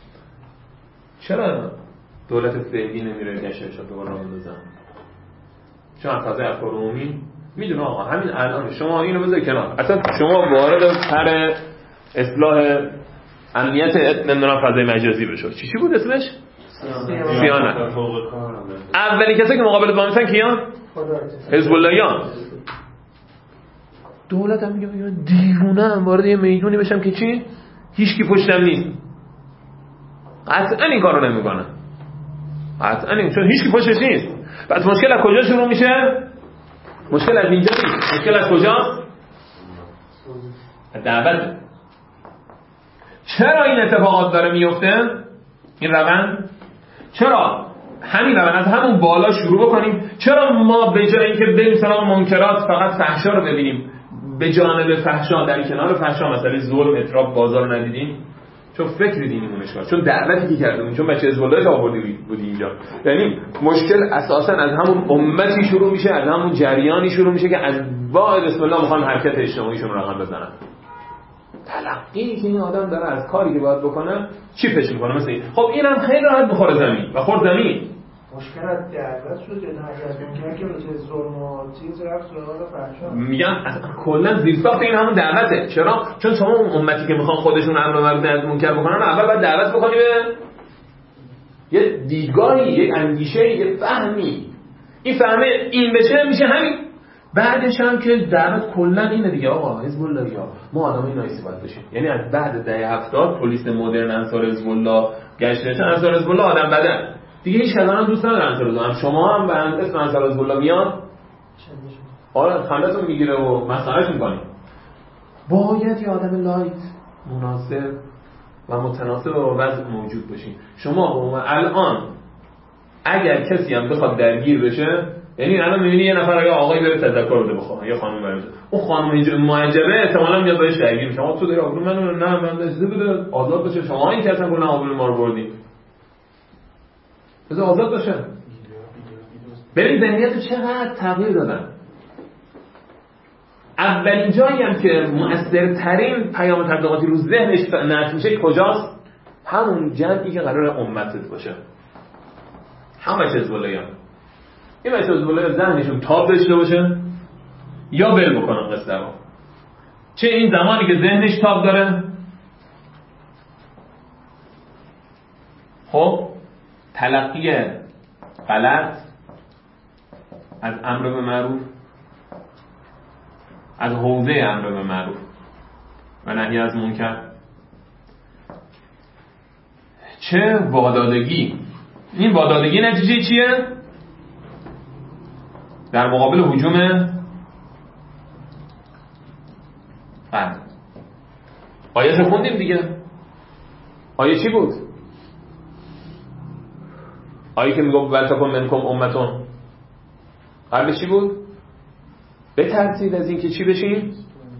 Speaker 2: چرا دولت فعلی نمیره گشتشو دوباره بندازن؟ چون فضای افکار عمومی میدونه آقا همین الان شما اینو بذار کنار، اصلا شما وارد هر اصلاح امنیت نمیدونم فضای مجازی بشو. چی بود اسمش؟ سیانت. اولی کسی که مقابلت با میشن کیان؟ حزب اللهیان. دولت هم میگه دیوونه ام وارد یه میدونی بشم که چی؟ هیچکی پشتم نیست. قطعا این کارو نمیکنه. قطعا این چون هیچکی پشتش نیست. پس مشکل از کجا شروع میشه؟ مشکل از اینجا نیست. مشکل از کجا؟ از دعوت. چرا این اتفاقات داره میفته؟ این روند؟ چرا؟ همین روند از همون بالا شروع بکنیم. چرا ما به جای اینکه بریم سراغ منکرات فقط فحشا رو ببینیم، به جانب فحشا در کنار فحشا مثلا ظلم، اطراف، بازار رو ندیدیم؟ چون فکر دینیمونش کرد، چون دعوتی که کردیم، چون بچه حزب الله آوردی بودی اینجا. یعنی مشکل اساسا از همون امتی شروع میشه، از همون جریانی شروع میشه که انواع بسم الله میخوان حرکت اجتماعیشون رقم بزنن. تلقی که این آدم داره از کاری که باید بکنه چی پیش میکنه مثل این. خب اینم خیلی راحت بخوره زمین و خورد زمین.
Speaker 6: مشکل از دعوت شد یا نه؟ که به ظلم و چیز رفت سراغ فحشا.
Speaker 2: میگم کلا زیرساخت این همون دعوته. چرا؟ چون شما اون امتی که میخوان خودشون امر معروف نهی از منکر بکنن اول باید دعوت بکنی به یه دیدگاهی، یه اندیشه، یه فهمی. این فهمه این بشه میشه همین. بعدش هم که دعوت کلا اینه دیگه آقا حزب الله یا ما آدمای نایسی باید بشیم. یعنی از بعد دهه 70 پلیس مدرن انصار حزب الله گشتن انصار حزب الله آدم بدن. دیگه هیچ کدوم دوست ندارن انصار حزب الله. شما هم به اسم انصار حزب الله میاد آره خندتون میگیره و مسخرهش میکنید. باید یه آدم لایت مناسب و متناسب با وضع موجود باشین. شما الان اگر کسی هم بخواد درگیر بشه، یعنی الان میبینی یه نفر یا آقای بره تذکر بده بخواه یا خانم بره اون خانم اینجا معجبه احتمالاً میاد باش درگیر میشه. شما تو داری آبرو منو نه من اجازه بده آزاد بشه. شما این که اصلا گناه آبرو ما رو بردی بذار آزاد بشه. ببین ذهنیت چقدر تغییر دادن. اولین جایی هم که مؤثرترین پیام تبلیغاتی رو ذهنش نقش میشه کجاست؟ همون جمعی که قرار امتت باشه. همه حزب الله هم این بچه حزب الله ذهنشون تاب داشته باشه یا بل بکنن قصه رو. چه این زمانی که ذهنش تاب داره خب تلقی غلط از امر به معروف، از حوزه امر به معروف و نهی از منکر، چه وادادگی. این وادادگی نتیجه چیه؟ در مقابل هجوم آیه خوندیم دیگه. آیه چی بود؟ آیه که میگفت ولتکن منکم امتون قبلش چی بود؟ بترسید از این که چی بشین؟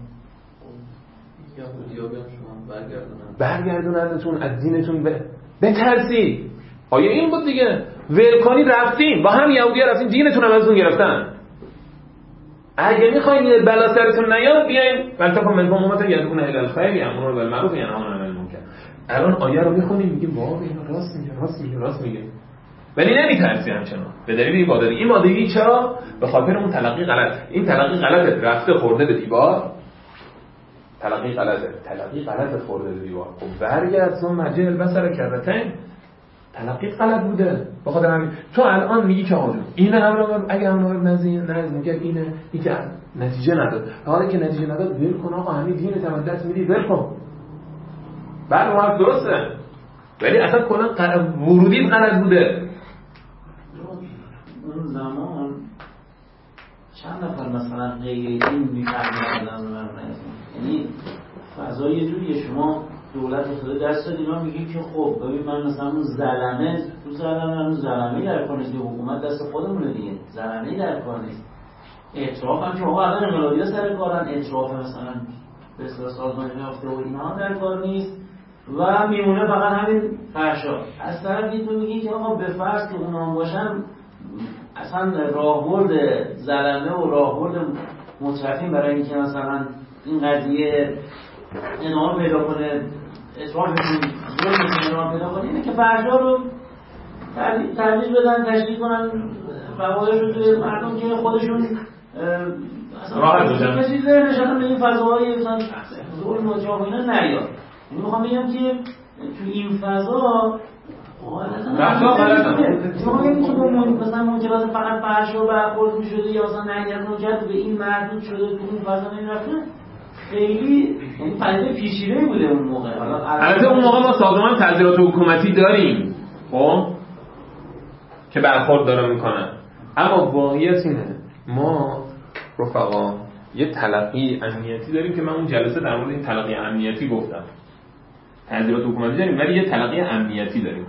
Speaker 2: برگردونندتون از دینتون بترسید. آیه این بود دیگه. ولکنی رفتین با هم یهودی ها رفتین دینتون هم ازتون گرفتن. اگه میخواین بلا سرتون نیاد بیاین ولتکن منکم امتون یدعون الی الخیر یأمرون بالمعروف و ینهون عن المنکر. الان آیه رو میخونیم میگیم واو اینا راست میگه ولی نمیترسی همچنان به دلیل این وادادگی. این وادادگی چرا؟ به خاطر اون تلقی غلط. این تلقی غلط رفته خورده به دیوار. تلقی غلط خورده به دیوار. خب برگرد ثم مرجع البصر کرتین. تلقی غلط بوده. به خاطر همین تو الان میگی که آقا این امر اگه امر نهی میگه اینه این که نتیجه نداد. حالا که نتیجه نداد ول کن آقا همین دین تمدد میدی ول کن. بعد ما درسته ولی اصلا کلا ورودی غلط بوده.
Speaker 5: اون زمان چند نفر مثلا غیر این میفهمیدن یعنی فضای یه جوریه شما دولت افتاده دست داد اینا میگه که خب ببین من مثلا اون ظلمه در کار نیست. حکومت دست خودمونه دیگه. ظلمه در کار نیست. اعتراف هم که آقا الان انقلابی ها سر کارن. اعتراف مثلا به اصطلاح سازمان یافته و اینا در کار نیست و میمونه فقط همین فحشا. از طرفی تو میگی که آقا به فرض که اونا باشن اصلا راهبرد ظلمه و راهبرد مترفین برای اینکه مثلا این قضیه ادامه پیدا کنه اطرافشون ادامه پیدا کنه اینه که فحشا رو ترویج بدن تشریح کنن روایش رو توی مردم که خودشون
Speaker 2: راحت باشن
Speaker 5: کسی ذهنشان به این فضاهای مثلا ظلم و جاه و اینا نیاد. یعنی میخوام بگم که تو این فضا
Speaker 2: رفتار غلطه.
Speaker 5: شما میگید که مثلا موجبات فقط فحشا برخورد می‌شده یا مثلا نهی از منکر به این محدود شده تو اون فضا نمی‌رفته. خیلی یعنی پدیده پیشینه‌ای بوده اون موقع.
Speaker 2: البته اون موقع ما سازمان تظاهرات حکومتی داریم خب که برخورد داره میکنن. اما واقعیت اینه ما رفقا یه تلقی امنیتی داریم که من اون جلسه در مورد این تلقی امنیتی گفتم. تظاهرات حکومتی داریم ولی یه تلقی امنیتی داریم.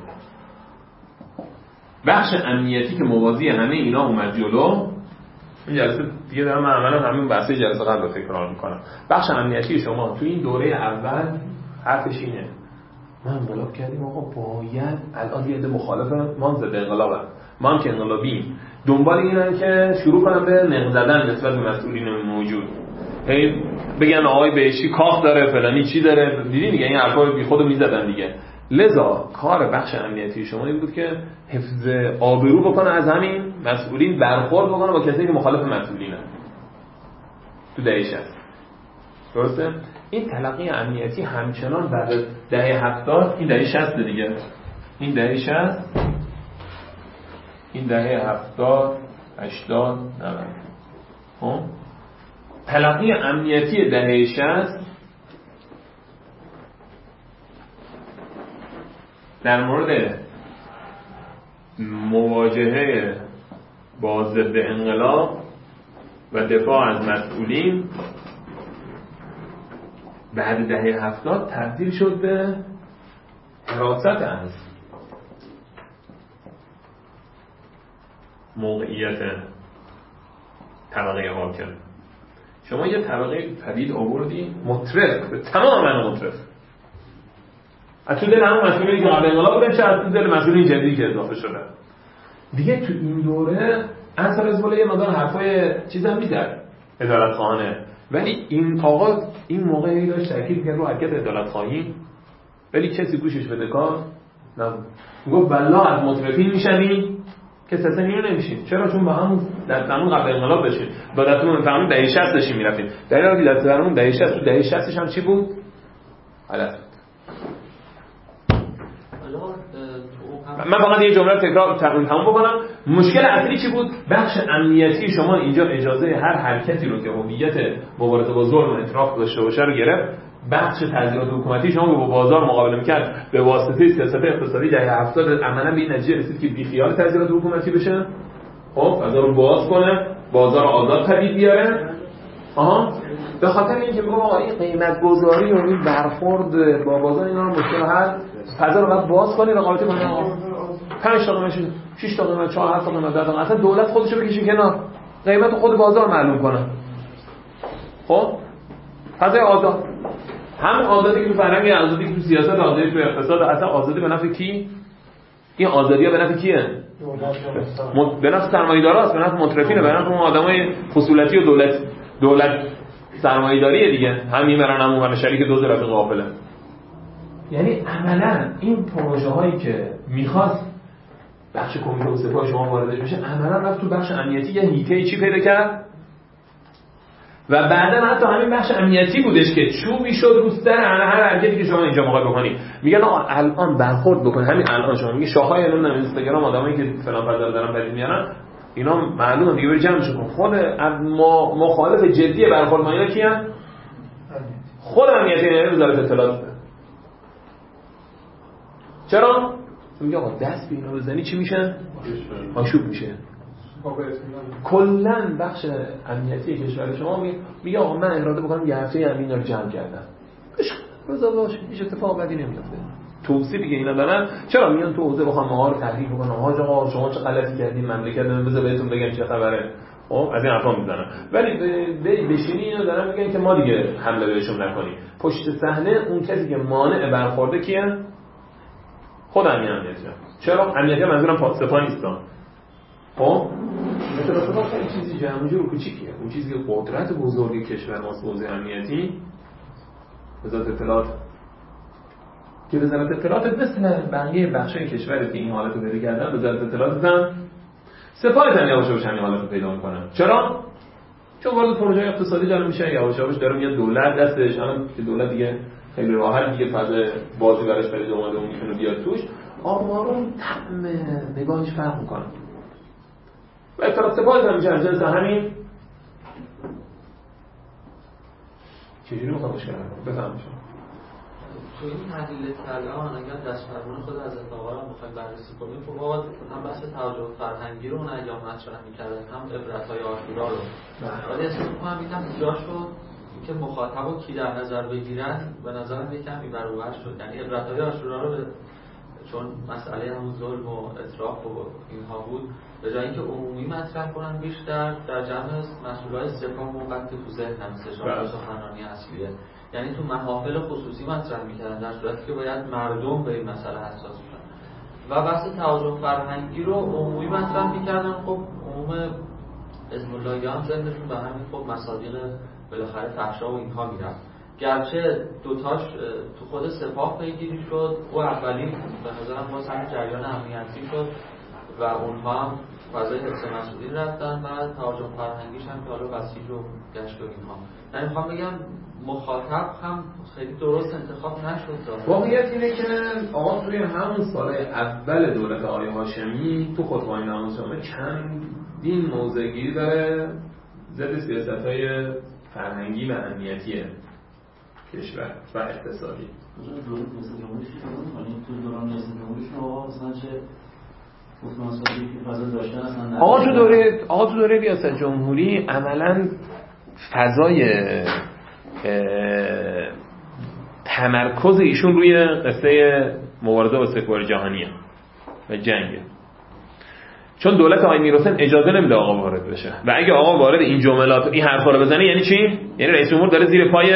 Speaker 2: بخش امنیتی که موازی همه اینا اومد جلو. این جلسه دیگه دارم عملا همین بحث جلسه قبل رو تکرار میکنم. بخش امنیتی شما تو این دوره اول حرفش اینه ما انقلاب کردیم آقا باید الان یه عده مخالف ما ضد انقلابن ما هم که انقلابیم دنبال اینن که شروع کنن به نق زدن نسبت به مسئولین موجود. هی بگن آقای بهشتی کاخ داره فلانی چی داره، دیدین دیگه این حرفا بی خود میزدن دیگه. لذا کار بخش امنیتی شما این بود که حفظ آبرو بکنه از همین مسئولین، برخورد بکنه با کسایی که مخالف مسئولینن تو دهه 60. درسته؟ این تلقی امنیتی همچنان بعد دهه 70، این دهه 60 دیگه، این دهه 60، این دهه 70 80 90. خب تلقی امنیتی دهه 60 در مورد مواجهه با ضد انقلاب و دفاع از مسئولین بعد دهه 70 تبدیل شد به حراست از موقعیت طبقه حاکم. شما یه طبقه پدید آوردی مطرف، به تمام معنی مطرف، از تو دل همون مسئولینی که قبل انقلاب بودن، چه از تو دل مسئولین جدیدی که اضافه شدن دیگه. تو این دوره انصار حزب الله یه مقدار حرفای چیز هم میزد عدالت خواهانه، ولی این آقا این موقعی داشت تاکید می‌کرد رو حرکت عدالت خواهی، ولی کسی گوشش بده کار نبود. میگفت والله از مطرفین میشنیم که اصلا اینو نمیشین. چرا؟ چون با همون در زمان قبل انقلاب داشتیم، با دستمون فهمون دهه 60 داشتیم میرفتیم. در حالی که دستمون دهه 60 تو دهه 60 هم چی بود؟ غلط. من فقط یه جمله تکرار تموم بکنم. مشکل اصلی چی بود؟ بخش امنیتی شما اینجا اجازه هر حرکتی رو که هویت مبارزه با ظلم و اطراف داشته باشه رو گرفت. بخش تظاهرات حکومتی شما با بازار مقابله می‌کرد به واسطه سیاست اقتصادی دهه 70 عملاً به این نتیجه رسید که بیخیال تظاهرات حکومتی بشه. خب فضا رو باز کنه، بازار آزاد پدید بیاره. به خاطر اینکه میگم آقا این قیمت گذاری و این برخورد با بازار اینا رو مشکل حل، فضا رو باید باز کنی، رقابتی کنی. آقا 5 تا قیمت، 6 تا قیمت، 4 تا قیمت، 10 تا قیمت، اصلا دولت خودشو بکشه کنار، قیمت خود بازار معلوم کنه. خب فضای آزاد، هم آزادی که تو فرهنگ، آزادی که تو سیاست، آزادی تو اقتصاد، اصلا آزادی به نفع کی؟ این آزادی‌ها به نفع کیه؟ به نفع سرمایه‌داراست، به نفع مترفینه، به نفع اون آدمای خصولتی و دولت سرمایه‌داریه دیگه. هم میبرن هم اون شریک دوز رفیق قافله. یعنی عملاً این پروژه‌هایی که می‌خواست بخش کمیته و سپاه شما واردش بشه، عملاً رفت تو بخش امنیتی یه هیته چی پیدا کرد و بعداً حتی همین بخش امنیتی بودش که چوبی شد رو سر هر حرکتی که شما اینجا موقع بکنید. میگن الان برخورد بکن، همین الان شما میگه شاخهای الان اینستاگرام آدمایی که فلان فضا رو دارن پدید میارن، اینا معلومه دیگه، بری جمعش کن. خود مخالف جدی برخورد ما اینا کیان؟ خود امنیتی، یعنی وزارت اطلاعات. چرا؟ میگه آقا دست به اینا بزنی چی میشه؟ آشوب میشه. کلن بخش امنیتی کشور شما میگه آقا من اراده بکنم یه هفته اینا رو جمع کردم، روزا باشه، هیچ اتفاق بدی نمیفته. توصیفی که اینا دارن، چرا میان تو حوزه بخوام ما رو تحریک بکنن، آقا شما چه غلطی کردین، مملکت بذار بهتون بگم چه خبره. خب از این حرفا میزنن، ولی بشینی اینا دارن میگن که ما دیگه حمله بهشون نکنیم. پشت صحنه اون کسی که مانع برخورده کیه؟ خود امنیتی. چرا؟ امنیتی منظورم سپاه نیستم. خب مثلا سپاه خیلی چیزی جمع‌جور و کوچیکیه. اون چیزی که قدرت بزرگ کشور ماست حوزه امنیتی، وزارت اطلاعات. که وزارت اطلاعات مثل بقیه بخشای کشور که این حالت رو پیدا کردن، وزارت اطلاعات هم سپاه هم یواش یواش همین حالت رو پیدا میکنه. چرا؟ چون وارد پروژه اقتصادی داره میشه، یواش یواش داره میاد دولت دستش، الان که دولت دیگه خیلی راحت دیگه فاز بازی براش پیدا اومده و میتونه بیاد توش، آمارون طعم نگاهش فرق میکنه. و اطلاعات سپاه هم میشه از جنس همین. چجوری میخوام مشکل رو بفهمم شما؟
Speaker 4: تو این تحلیل طلعان اگر دست فرمون خود از اتاقا رو بخوایم بررسی کنیم، خب باید هم بحث توجه فرهنگی رو اون ایام مطرح می‌کردن، هم عبرت‌های عاشورا رو. ولی احساس می‌کنم یکم جاش رو که مخاطب رو کی در نظر بگیرن به نظرم یکم این ور اون ور شد. یعنی عبرت‌های عاشورا رو چون مسئله همون ظلم و اطراف و اینها بود، به جای اینکه عمومی مطرح کنن بیشتر در جمع مسئولای سپاه موقت که تو ذهن هم استشاره سخنرانی اصلیه، یعنی تو محافل خصوصی مطرح میکردن در صورتی که باید مردم به این مسئله حساس بشن. و بحث توجه فرهنگی رو عمومی مطرح میکردن. خب عموم حزب اللهی هم ذهنشون به همین خب مصادیق بالاخره فحشا و اینها میرفت. گرچه دوتاش تو خود سپاه پیگیری شد، او اولین به نظرم باز همین جریان امنیتی شد و اونها هم فضای حفظ مسئولین رفتن و تهاجم فرهنگیش هم که حالا بسیج و گشت و اینها. من میخوام بگم مخاطب هم خیلی درست انتخاب نشد.
Speaker 2: واقعیت اینه که آقا توی همون سال اول دولت آقای هاشمی تو خطبه‌های نمازجمعه چندین موضع‌گیری داره ضد سیاست‌های فرهنگی و امنیتی کشور و اقتصادی.
Speaker 5: دولت ریاست جمهوری تو دوران ریاست جمهوری شما مثلا چه گفتمان‌سازی که فضا داشتن اصلا
Speaker 2: آقا تو دوره ریاست جمهوری عملاً فضای تمرکز ایشون روی قصه مبارزه با استکبار جهانیه و جنگه، چون دولت آقای میرحسین اجازه نمیده آقا وارد بشه و اگه آقا وارد این جملات این حرفا رو بزنه یعنی چی؟ یعنی رئیس جمهور داره زیر پای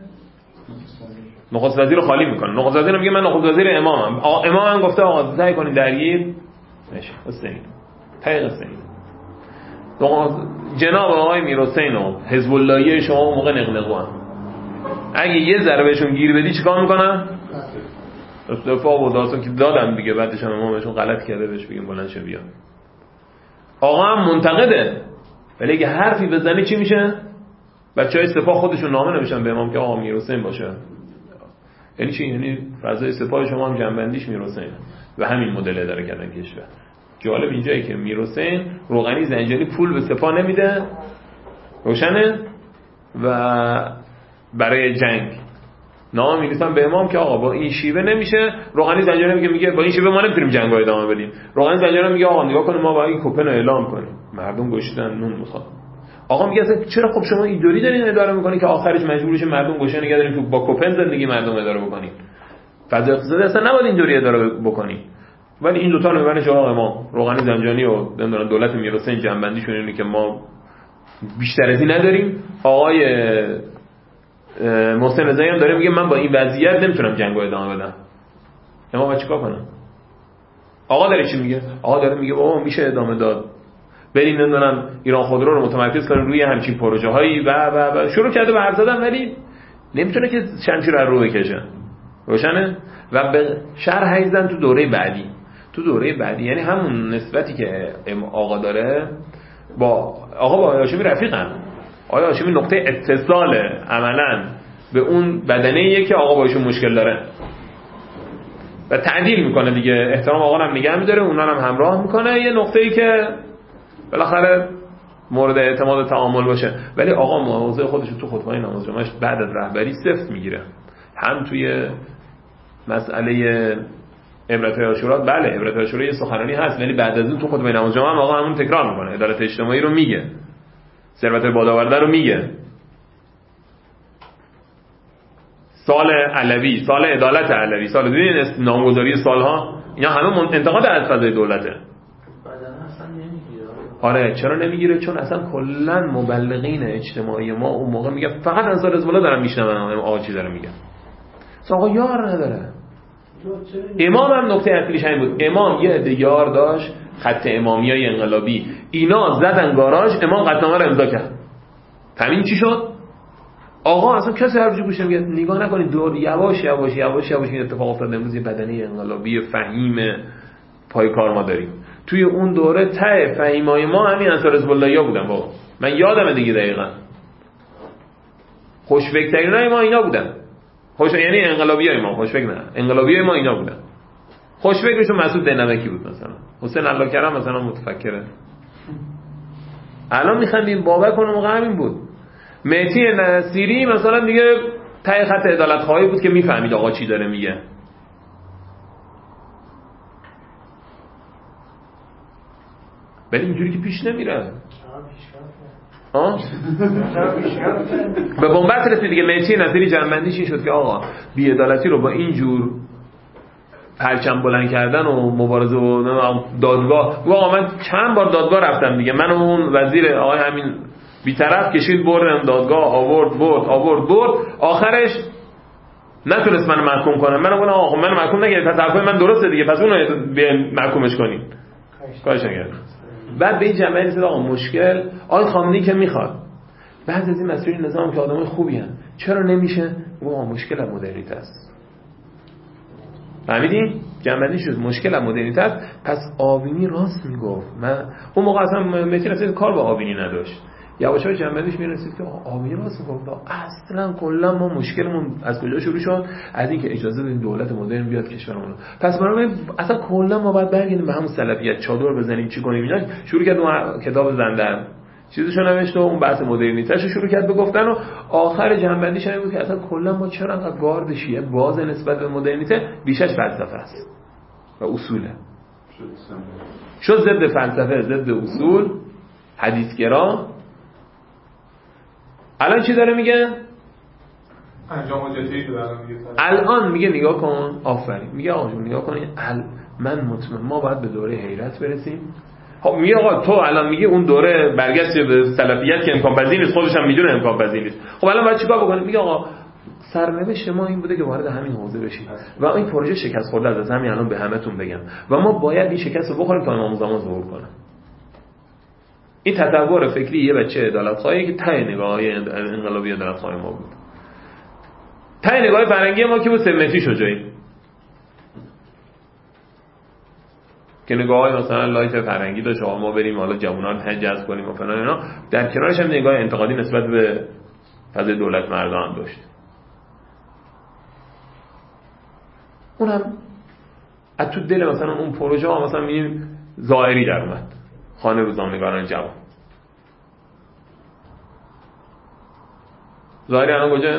Speaker 2: نخست وزیر رو خالی میکنه. نخست وزیر میگه من نخست وزیر امامم، امام هم گفته آقا سعی کنید درگیر نشه. حسین طریق حسین جناب آقای میرحسین و حزب اللهی شما اون موقع نقنقوان، اگه یه ذره بهشون گیر بدی چیکار میکنن؟ استعفا و داستان که دادن دیگه، بعدش هم امامشون غلط کرده بهش بگیم بلند شه بیا. آقا هم منتقده، ولی اگه حرفی بزنی چی میشه؟ بچهای سپاه خودشون نامه نمیشن به امام که آقا میرحسین باشه. یعنی چی؟ یعنی فضای سپاه شما هم جنبندیش میرحسین و همین مدل اداره کردن کشور. جالب اینجایی که میرحسین روغنی زنجانی پول به سپاه نمیده، روشنه، و برای جنگ نامه می‌نویسن به امام که آقا با این شیوه نمیشه. روغنی زنجانی میگه با این شیوه ما نمیتونیم جنگو ادامه بدیم. روغنی زنجانی میگه آقا نگاه کنیم ما باید این کوپن رو اعلام کنیم، مردم گشتن نون میخواد. آقا میگه اصلا چرا خب شما اینطوری دارین اداره میکنین که آخرش مجبور بشه مردم گوشه نگه دارین تو با کوپن زندگی مردم اداره بکنین؟ فضای اقتصادی اصلا نباید اینطوری اداره بکنین. ولی این دو تا رو میبرن جواب امام. روغنی زنجانی و نمیدونم دولت میرحسین جنبندیشون اینه که ما بیشتر از این نداریم. آقای محسن رضایی هم داره میگه من با این وضعیت نمیتونم جنگو ادامه بدم. امام باید چیکار کنه؟ آقا داره چی میگه؟ آقا داره میگه بابا میشه ادامه داد، بریم نمیدونم ایران خودرو رو متمرکز کنیم روی همچین پروژه هایی و شروع کرده به حرف زدن، ولی نمیتونه که شمشیر رو بکشه. روشنه؟ و به شرح هیزن تو دوره بعدی یعنی همون نسبتی که آقا داره با آقای هاشمی رفیقن. آقای هاشمی نقطه اتصال عملاً به اون بدنه‌ایه که آقا باشون مشکل داره و تعدیل میکنه دیگه، احترام آقا هم نگه میداره، اونا هم همراه میکنه، یه نقطه‌ای که بالاخره مورد اعتماد تعامل باشه. ولی آقا مواضع خودش تو خطبه‌های نماز جمعهش بعد از رهبری سفت میگیره، هم توی مسئله عبرت عاشورا. بله عبرت عاشورا یه سخنرانی هست، ولی بعد از اون تو خطبه نماز جمعه هم آقا همون تکرار میکنه، عدالت اجتماعی رو میگه، ثروت بادآورده رو میگه، سال علوی، سال عدالت علوی، سال دیدین نامگذاری سالها، اینا همه انتقاد از فضای دولته. آره چرا نمیگیره؟ چون اصلا کلا مبلغین اجتماعی ما اون موقع میگه فقط انصار حزب الله دارن میشنون آقا چی داره میگه، آقا یار نداره. امام هم نکته اصلیش همین بود، امام یه عده یار داشت، خط امامیای انقلابی، اینا زدن گاراژ، امام قطعنامه رو امضا کرد. همین چی شد؟ آقا اصلا کسی حرفش گوش نمیگه. نگاه نکنید دور یواش این اتفاق افتاد. امروز یه بدنه انقلابی فهیم پای کار ما داریم. توی اون دوره ته فهیمای ما همین انصار حزب اللهیا بودن. بابا من یادمه دیگه دقیقاً خوشفکرای ما اینا بودن. یعنی انقلابیای ما خوشفکر نه، انقلابیای ما اینا بودن. خوشفکرشون مسعود دینمکی بود مثلا، حسین الله کرم مثلا متفکره. الان میخندیم بابک اون موقع همین بود. مهدی نصیری مثلا دیگه ته خط عدالت خواهی بود که میفهمید آقا چی داره میگه. ولی اینجوری که پیش نمیره. به بنبست رسید دیگه. مهدی نصیری جنبندیش این شد که آقا بی‌عدالتی رو با اینجور پرچم بلند کردن و مبارزه و دادگاه، آقا من چند بار دادگاه رفتم دیگه، من و اون وزیر آقای همین بی‌طرف کشید بردم دادگاه، آورد آخرش نتونست منو محکوم کنه. منو گفتم آقا منو محکوم نکردید، پس حرفای من درسته دیگه، پس اونو محکومش کنین. کارش نکرد. بعد به این جنبه رسید آقا مشکل آقای خامنه‌ای که میخواد بعضی از این مسئولین نظام که آدمای خوبی هستن چرا نمیشه؟ مشکل مدرنیته است. فهمیدین؟ جنبندی شد مشکل مدرنیته است. پس آوینی راست میگفت. من اون موقع اصلا متین اصلا کار با آوینی نداشت. یواشاش جنبندیش میرسید که آوینی راست میگفت. اصلا کلا ما مشکلمون از کجا شروع شد؟ از اینکه اجازه بدیم دولت مدرن بیاد کشورمون. پس برای اصلا کلا ما باید برگردیم به همون سلفیت، چادر بزنیم چی کنیم. اینا شروع کرد اون کتاب زندن چیزشو نوشت و اون بحث مدرنیتهشو شروع کرد بگفتن و آخر جنبندیش این بود که اصلا کلا ما چرا انقدر گارد شیعه باز نسبت به مدرنیته؟ بیشش فلسفه است و اصوله. شد ضد فلسفه، ضد اصول، حدیثگرا. الان چی داره میگه؟
Speaker 3: انجام حجتی شده
Speaker 2: الان میگه نگاه کن، آفرین، میگه آقا جون نگاه کنید من مطمئن ما باید به دوره حیرت برسیم. خب میگه آقا تو الان میگه اون دوره برگشت به سلفیت که امکان پذیر نیست، خودش هم میدونه امکان پذیر نیست. خب الان باید چیکار بکنیم؟ میگه آقا سرنوشت ما این بوده که وارد همین حوزه بشیم و این پروژه شکست خورده از همین الان به همتون بگم و ما باید این شکست رو بخوریم تا امام زمان ظهور کنه. این تصور فکری یه بچه عدالت‌خواهی که ته نگاه‌های انقلابی عدالت‌خواه ما بود. ته نگاه فرنگی ما که بود سمتی شجاعی که نگاه‌های مثلا لایت فرنگی داشت ما بریم حالا جوانان جذب کنیم و فلان اینا، در کنارش هم نگاه انتقادی نسبت به فضای دولت مردان داشت. اونم از تو دل مثلا اون پروژه ها مثلا می‌بینیم ظاهری در اومد، خانه روزنامه‌نگاران جوان. ظاهری الان کجا؟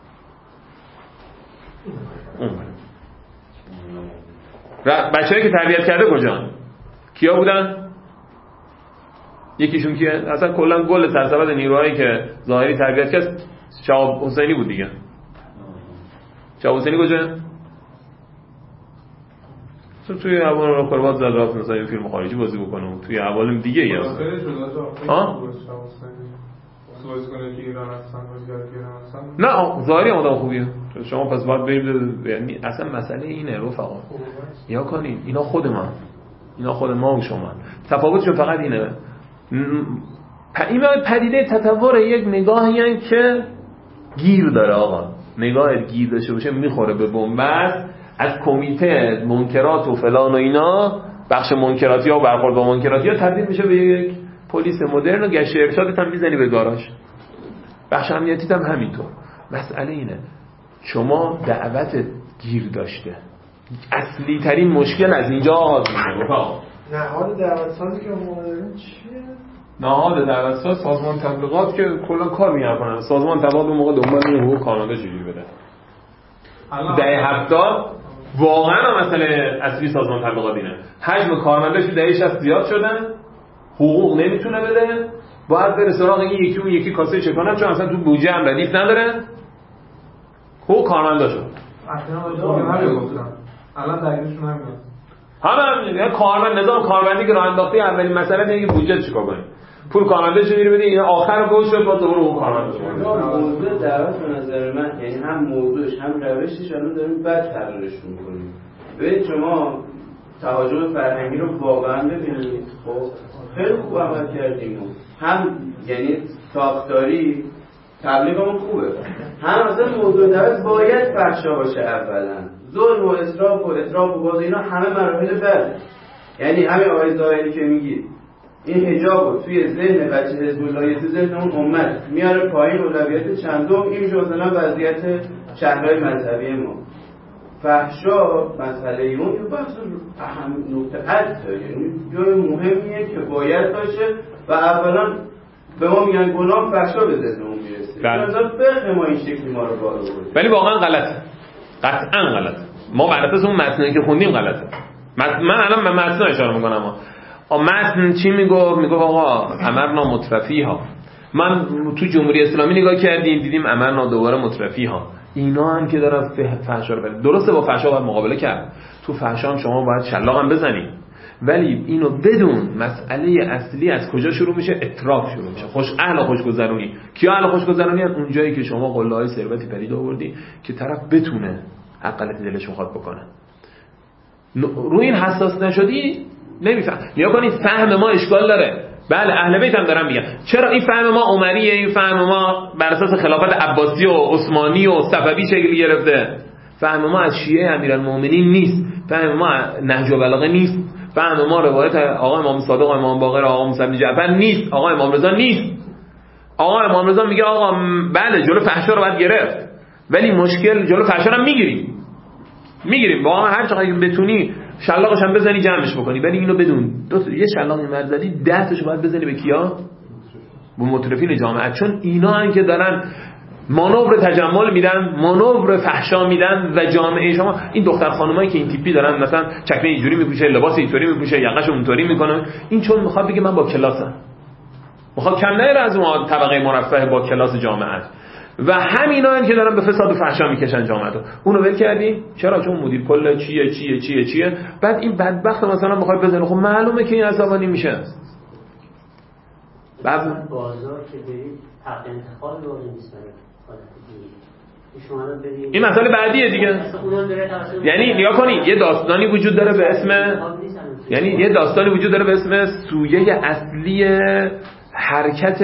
Speaker 2: بچه‌ای که تربیت کرده کجا؟ کیا بودن؟ یکیشون کیه؟ اصلا کلا گل سرسبد نیروهایی که ظاهری تربیت کرد شهاب حسینی بود دیگه. شهاب حسینی کجا؟ توی اول رو کروات زد رفت مثلا این فیلم خارجی بازی بکنه توی عوالم دیگه ای هست. نه ظاهری آدم خوبیه. شما پس باید برید یعنی اصلا مسئله اینه رفقا. یا کنین اینا خود ما و شما. تفاوتشون فقط اینه. این پدیده تطور یک نگاهی که گیر داره آقا. نگاه گیر داشته باشه میخوره به بنبست. از کمیته منکرات و فلان و اینا بخش منکراتی ها و برخورد با منکراتی ها تبدیل میشه به یک پلیس مدرن و گشت ارشادت هم میزنی به گاراژ. بخش امنیتیت هم همینطور. مسئله اینه شما دعوت گیر داشته. اصلی ترین مشکل از اینجا آغاز میشه.
Speaker 6: نهاد دعوتسازی که ما داریم چیه؟
Speaker 2: نهاد دعوتساز سازمان تبلیغات که کلا کار میکنن. سازمان تبلیغات اون موقع دنبال این حقوق کانادا چجوری بده. دهه 70 واقعا مسئله اصلی سازمان تبلیغات اینه. حجم کارمنداش دهه 60 زیاد شدن، حقوق نمیتونه بده، باید بره سراغ این یکی اون یکی کاسه چکانه چون اصلا تو بودجه هم ردیف نداره. حقوق کارمنداشو
Speaker 3: الان دقیقشون نمیاد.
Speaker 2: همین کارمند نظام کارمندی که راه انداخته اولین مسئله اینه که بودجه چیکار کنی. پول کارمندش میره بده این آخر گوش شد با دوباره اون کارمندش.
Speaker 8: موضوع دعوت به نظر من یعنی هم موضوعش هم روشش الان داریم بد تغییرش می‌کنیم. ببین شما تهاجم فرهنگی رو واقعا ببینید. خب خیلی خوب عمل کردیم. هم یعنی ساختاری تبلیغمون خوبه. هم مثلا موضوع دعوت باید فحشا باشه اولا. ظلم و اسراف و باز اینا همه مراحل بده. یعنی همین آقای ظاهری که میگید این حجاب رو توی ذهن بچه حزب اللهی تو ذهن اون امت میاره پایین اولویت چندم این میشه مثلا وضعیت شهرهای مذهبی ما. فحشا مسئله اون یه بحث اهم نقطه عطف داره، یعنی جای مهمیه که باید باشه و اولا به ما میگن گناه فحشا به ذهن اون میرسه. مثلا فقه ما این شکلی ما رو بالا برده.
Speaker 2: ولی واقعا غلطه. قطعا غلطه. ما بر اساس اون متنی که خوندیم غلطه. من الان به متن اشاره میکنم. متن چی میگفت آقا امرنا مترفیها. من تو جمهوری اسلامی نگاه کردیم دیدیم امرنا دوباره مترفیها. اینا هم که دارن فحشا رو بده. درسته با فحشا باید مقابله کرد. تو فحشا هم شما باید شلاق هم بزنید. ولی اینو بدون مسئله اصلی از کجا شروع میشه؟ اطراف شروع میشه. اهل خوشگذرونی. کیا اهل خوشگذرونی ان؟ اون جایی که شما قله‌های ثروتی پدید آوردی که طرف بتونه حق غلط دلش میخواد بکنه. روی این حساس نشدی نمیفهم. نیا کنید فهم ما اشکال داره. بله اهل بیت هم دارن میگن. چرا این فهم ما عمریه، این فهم ما بر اساس خلافت عباسی و عثمانی و صفوی شکل گرفته. فهم ما از شیعه امیرالمومنین نیست، فهم ما نهج البلاغه نیست، فهم ما روایت آقا امام صادق و امام باقر و آقا موسی بن جعفر نیست، آقا امام رضا نیست. آقا امام رضا میگه آقا بله جلو فحشا رو باید گرفت، ولی مشکل جلو فحشا رو میگیریم واقعا هر چقدر بتونی شلاقش هم بزنی جمعش بکنی، ولی اینو بدون یه شلاق اینور زدی 10 تاشو باید بزنی به کیا؟ به مترفین جامعه، چون اینا هم که دارن مانور تجمل میدن، مانور فحشا میدن و جامعه شما این دختر خانمایی که این تیپی دارن مثلا چکمه اینجوری میپوشه، لباس اینطوری میپوشه، یقهشو اونطوری میکنه، این چون میخواد بگه من با کلاسم، میخواد کم نیاره از اون طبقه مرفه با کلاس جامعه، و همینا که دارن به فساد و فحشا میکشن جامعه رو. اونو ول کردی؟ چرا؟ چون مدیر کل چیه بعد این بدبخت مثلا میخواد بزنه، خب معلومه که این عصبانی میشه. بعد
Speaker 9: بازار که برید حق انتخاب رو نیست برای
Speaker 2: این مسئله بعدیه دیگه. یعنی نگاه کنی یه داستانی وجود داره به اسم سویه اصلی حرکت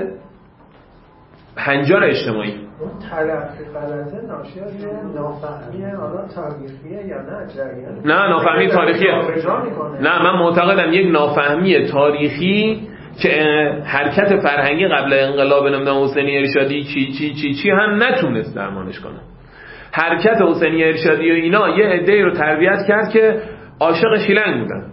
Speaker 2: هنجار اجتماعی.
Speaker 6: اون تلقی غلطه ناشی از نافهمی حالا تاریخیه یا نه جریان؟
Speaker 2: نه نافهمی تاریخیه. نه من معتقدم یک نافهمی تاریخی که حرکت فرهنگی قبل انقلاب نمیدونم حسینی ارشادی چی هم نتونست درمانش کنه. حرکت حسینی ارشادی و اینا یه عده‌ای رو تربیت کرد که عاشق شیلنگ بودن.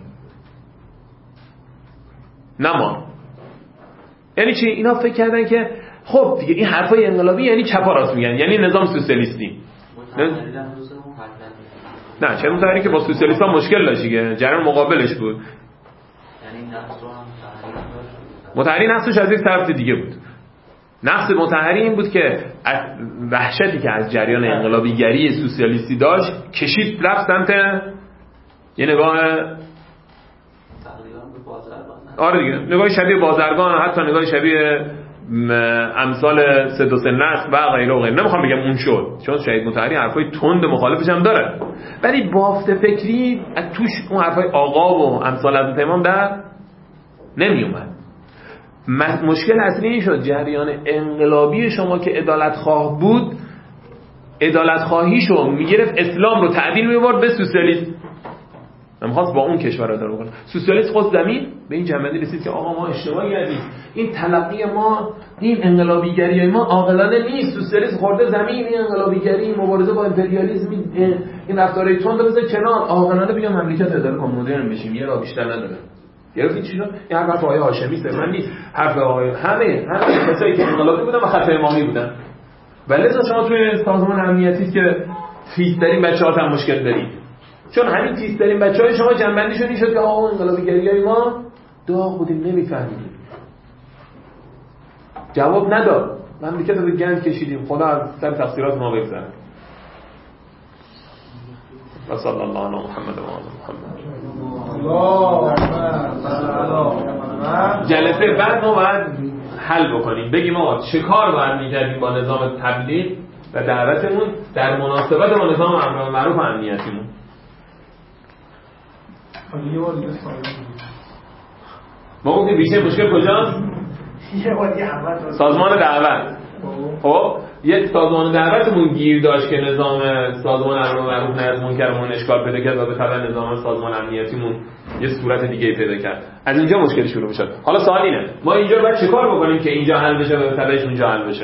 Speaker 2: نه ما. یعنی چی؟ اینا فکر کردن که خب دیگه این حرفای انقلابی یعنی چپا راست میگن، یعنی نظام سوسیالیستی. نه چه متحری که با سوسیالیست ها مشکل داشت دیگه، جریان مقابلش بود. متحری نقصش از یک طرف دیگه بود. نقص متحری این بود که وحشتی که از جریان انقلابیگری سوسیالیستی داشت کشید رفت سمت یه نگاه آره دیگه، نگاه شبیه بازرگان، حتی نگاه شبیه امثال سد و سنت و غیره و غیره. نمیخوام بگم اون شد، چون شهید مطهری حرفای تند مخالفش هم داره، ولی بافت فکری از توش اون حرفای آقا و امثال حضرت امام در نمی اومد. مشکل اصلی این شد جریان انقلابی شما که عدالت خواه بود، عدالت خواهیشو میگرفت اسلام رو تعدیل می‌آورد به سوسیالیسم. نمیخواست با اون کشور رو داره بکنه. سوسیالیست خود زمین به این جنبندی رسید که آقا ما اشتباه کردیم، این تلقی ما، این انقلابیگری ما عاقلانه نیست. سوسیالیسم خورده زمین، این انقلابیگری، مبارزه با امپریالیسم، این رفتارهای تند بذار کنار، عاقلانه بیام مملکت اداره کنیم، مدرن بشیم، یه راه بیشتر نداره. گرفتید چی شد؟ این حرف آقای هاشمی من نیست، حرف آقای همه کسایی که انقلابی بودن و خط امامی بودن. ولی شما توی سازمان امنیتی که فیزترین بچه‌ها هم مشکل دارید، چون همین تیزترین بچه‌های شما جنبندیشون این شد که آقا انقلابیگریای ما داغ بودیم نمی‌فهمیدیم. جواب نداد. مملکت رو به گند کشیدیم، خدا از سر تقصیرات ما بگذره. و صلی الله علی محمد و آل محمد. جلسه بعد ما باید حل بکنیم، بگیم آقا چه کار باید می‌کردیم با نظام تبلیغ و دعوتمون در مناسبت با نظام امر و معروف و امنیتیمون. ما گفتیم بیشتر مشکل کجاست؟ سازمان دعوت. خب یک سازمان دعوتمون گیر داشت که نظام سازمان امر و معروف نهی از منکرمون اشکال پیدا کرد و به تبع نظام سازمان امنیتیمون یه صورت دیگه پیدا کرد. از اینجا مشکل شروع میشد. حالا سوال اینه ما اینجا باید چیکار بکنیم که اینجا حل بشه و به تبعش اونجا حل بشه؟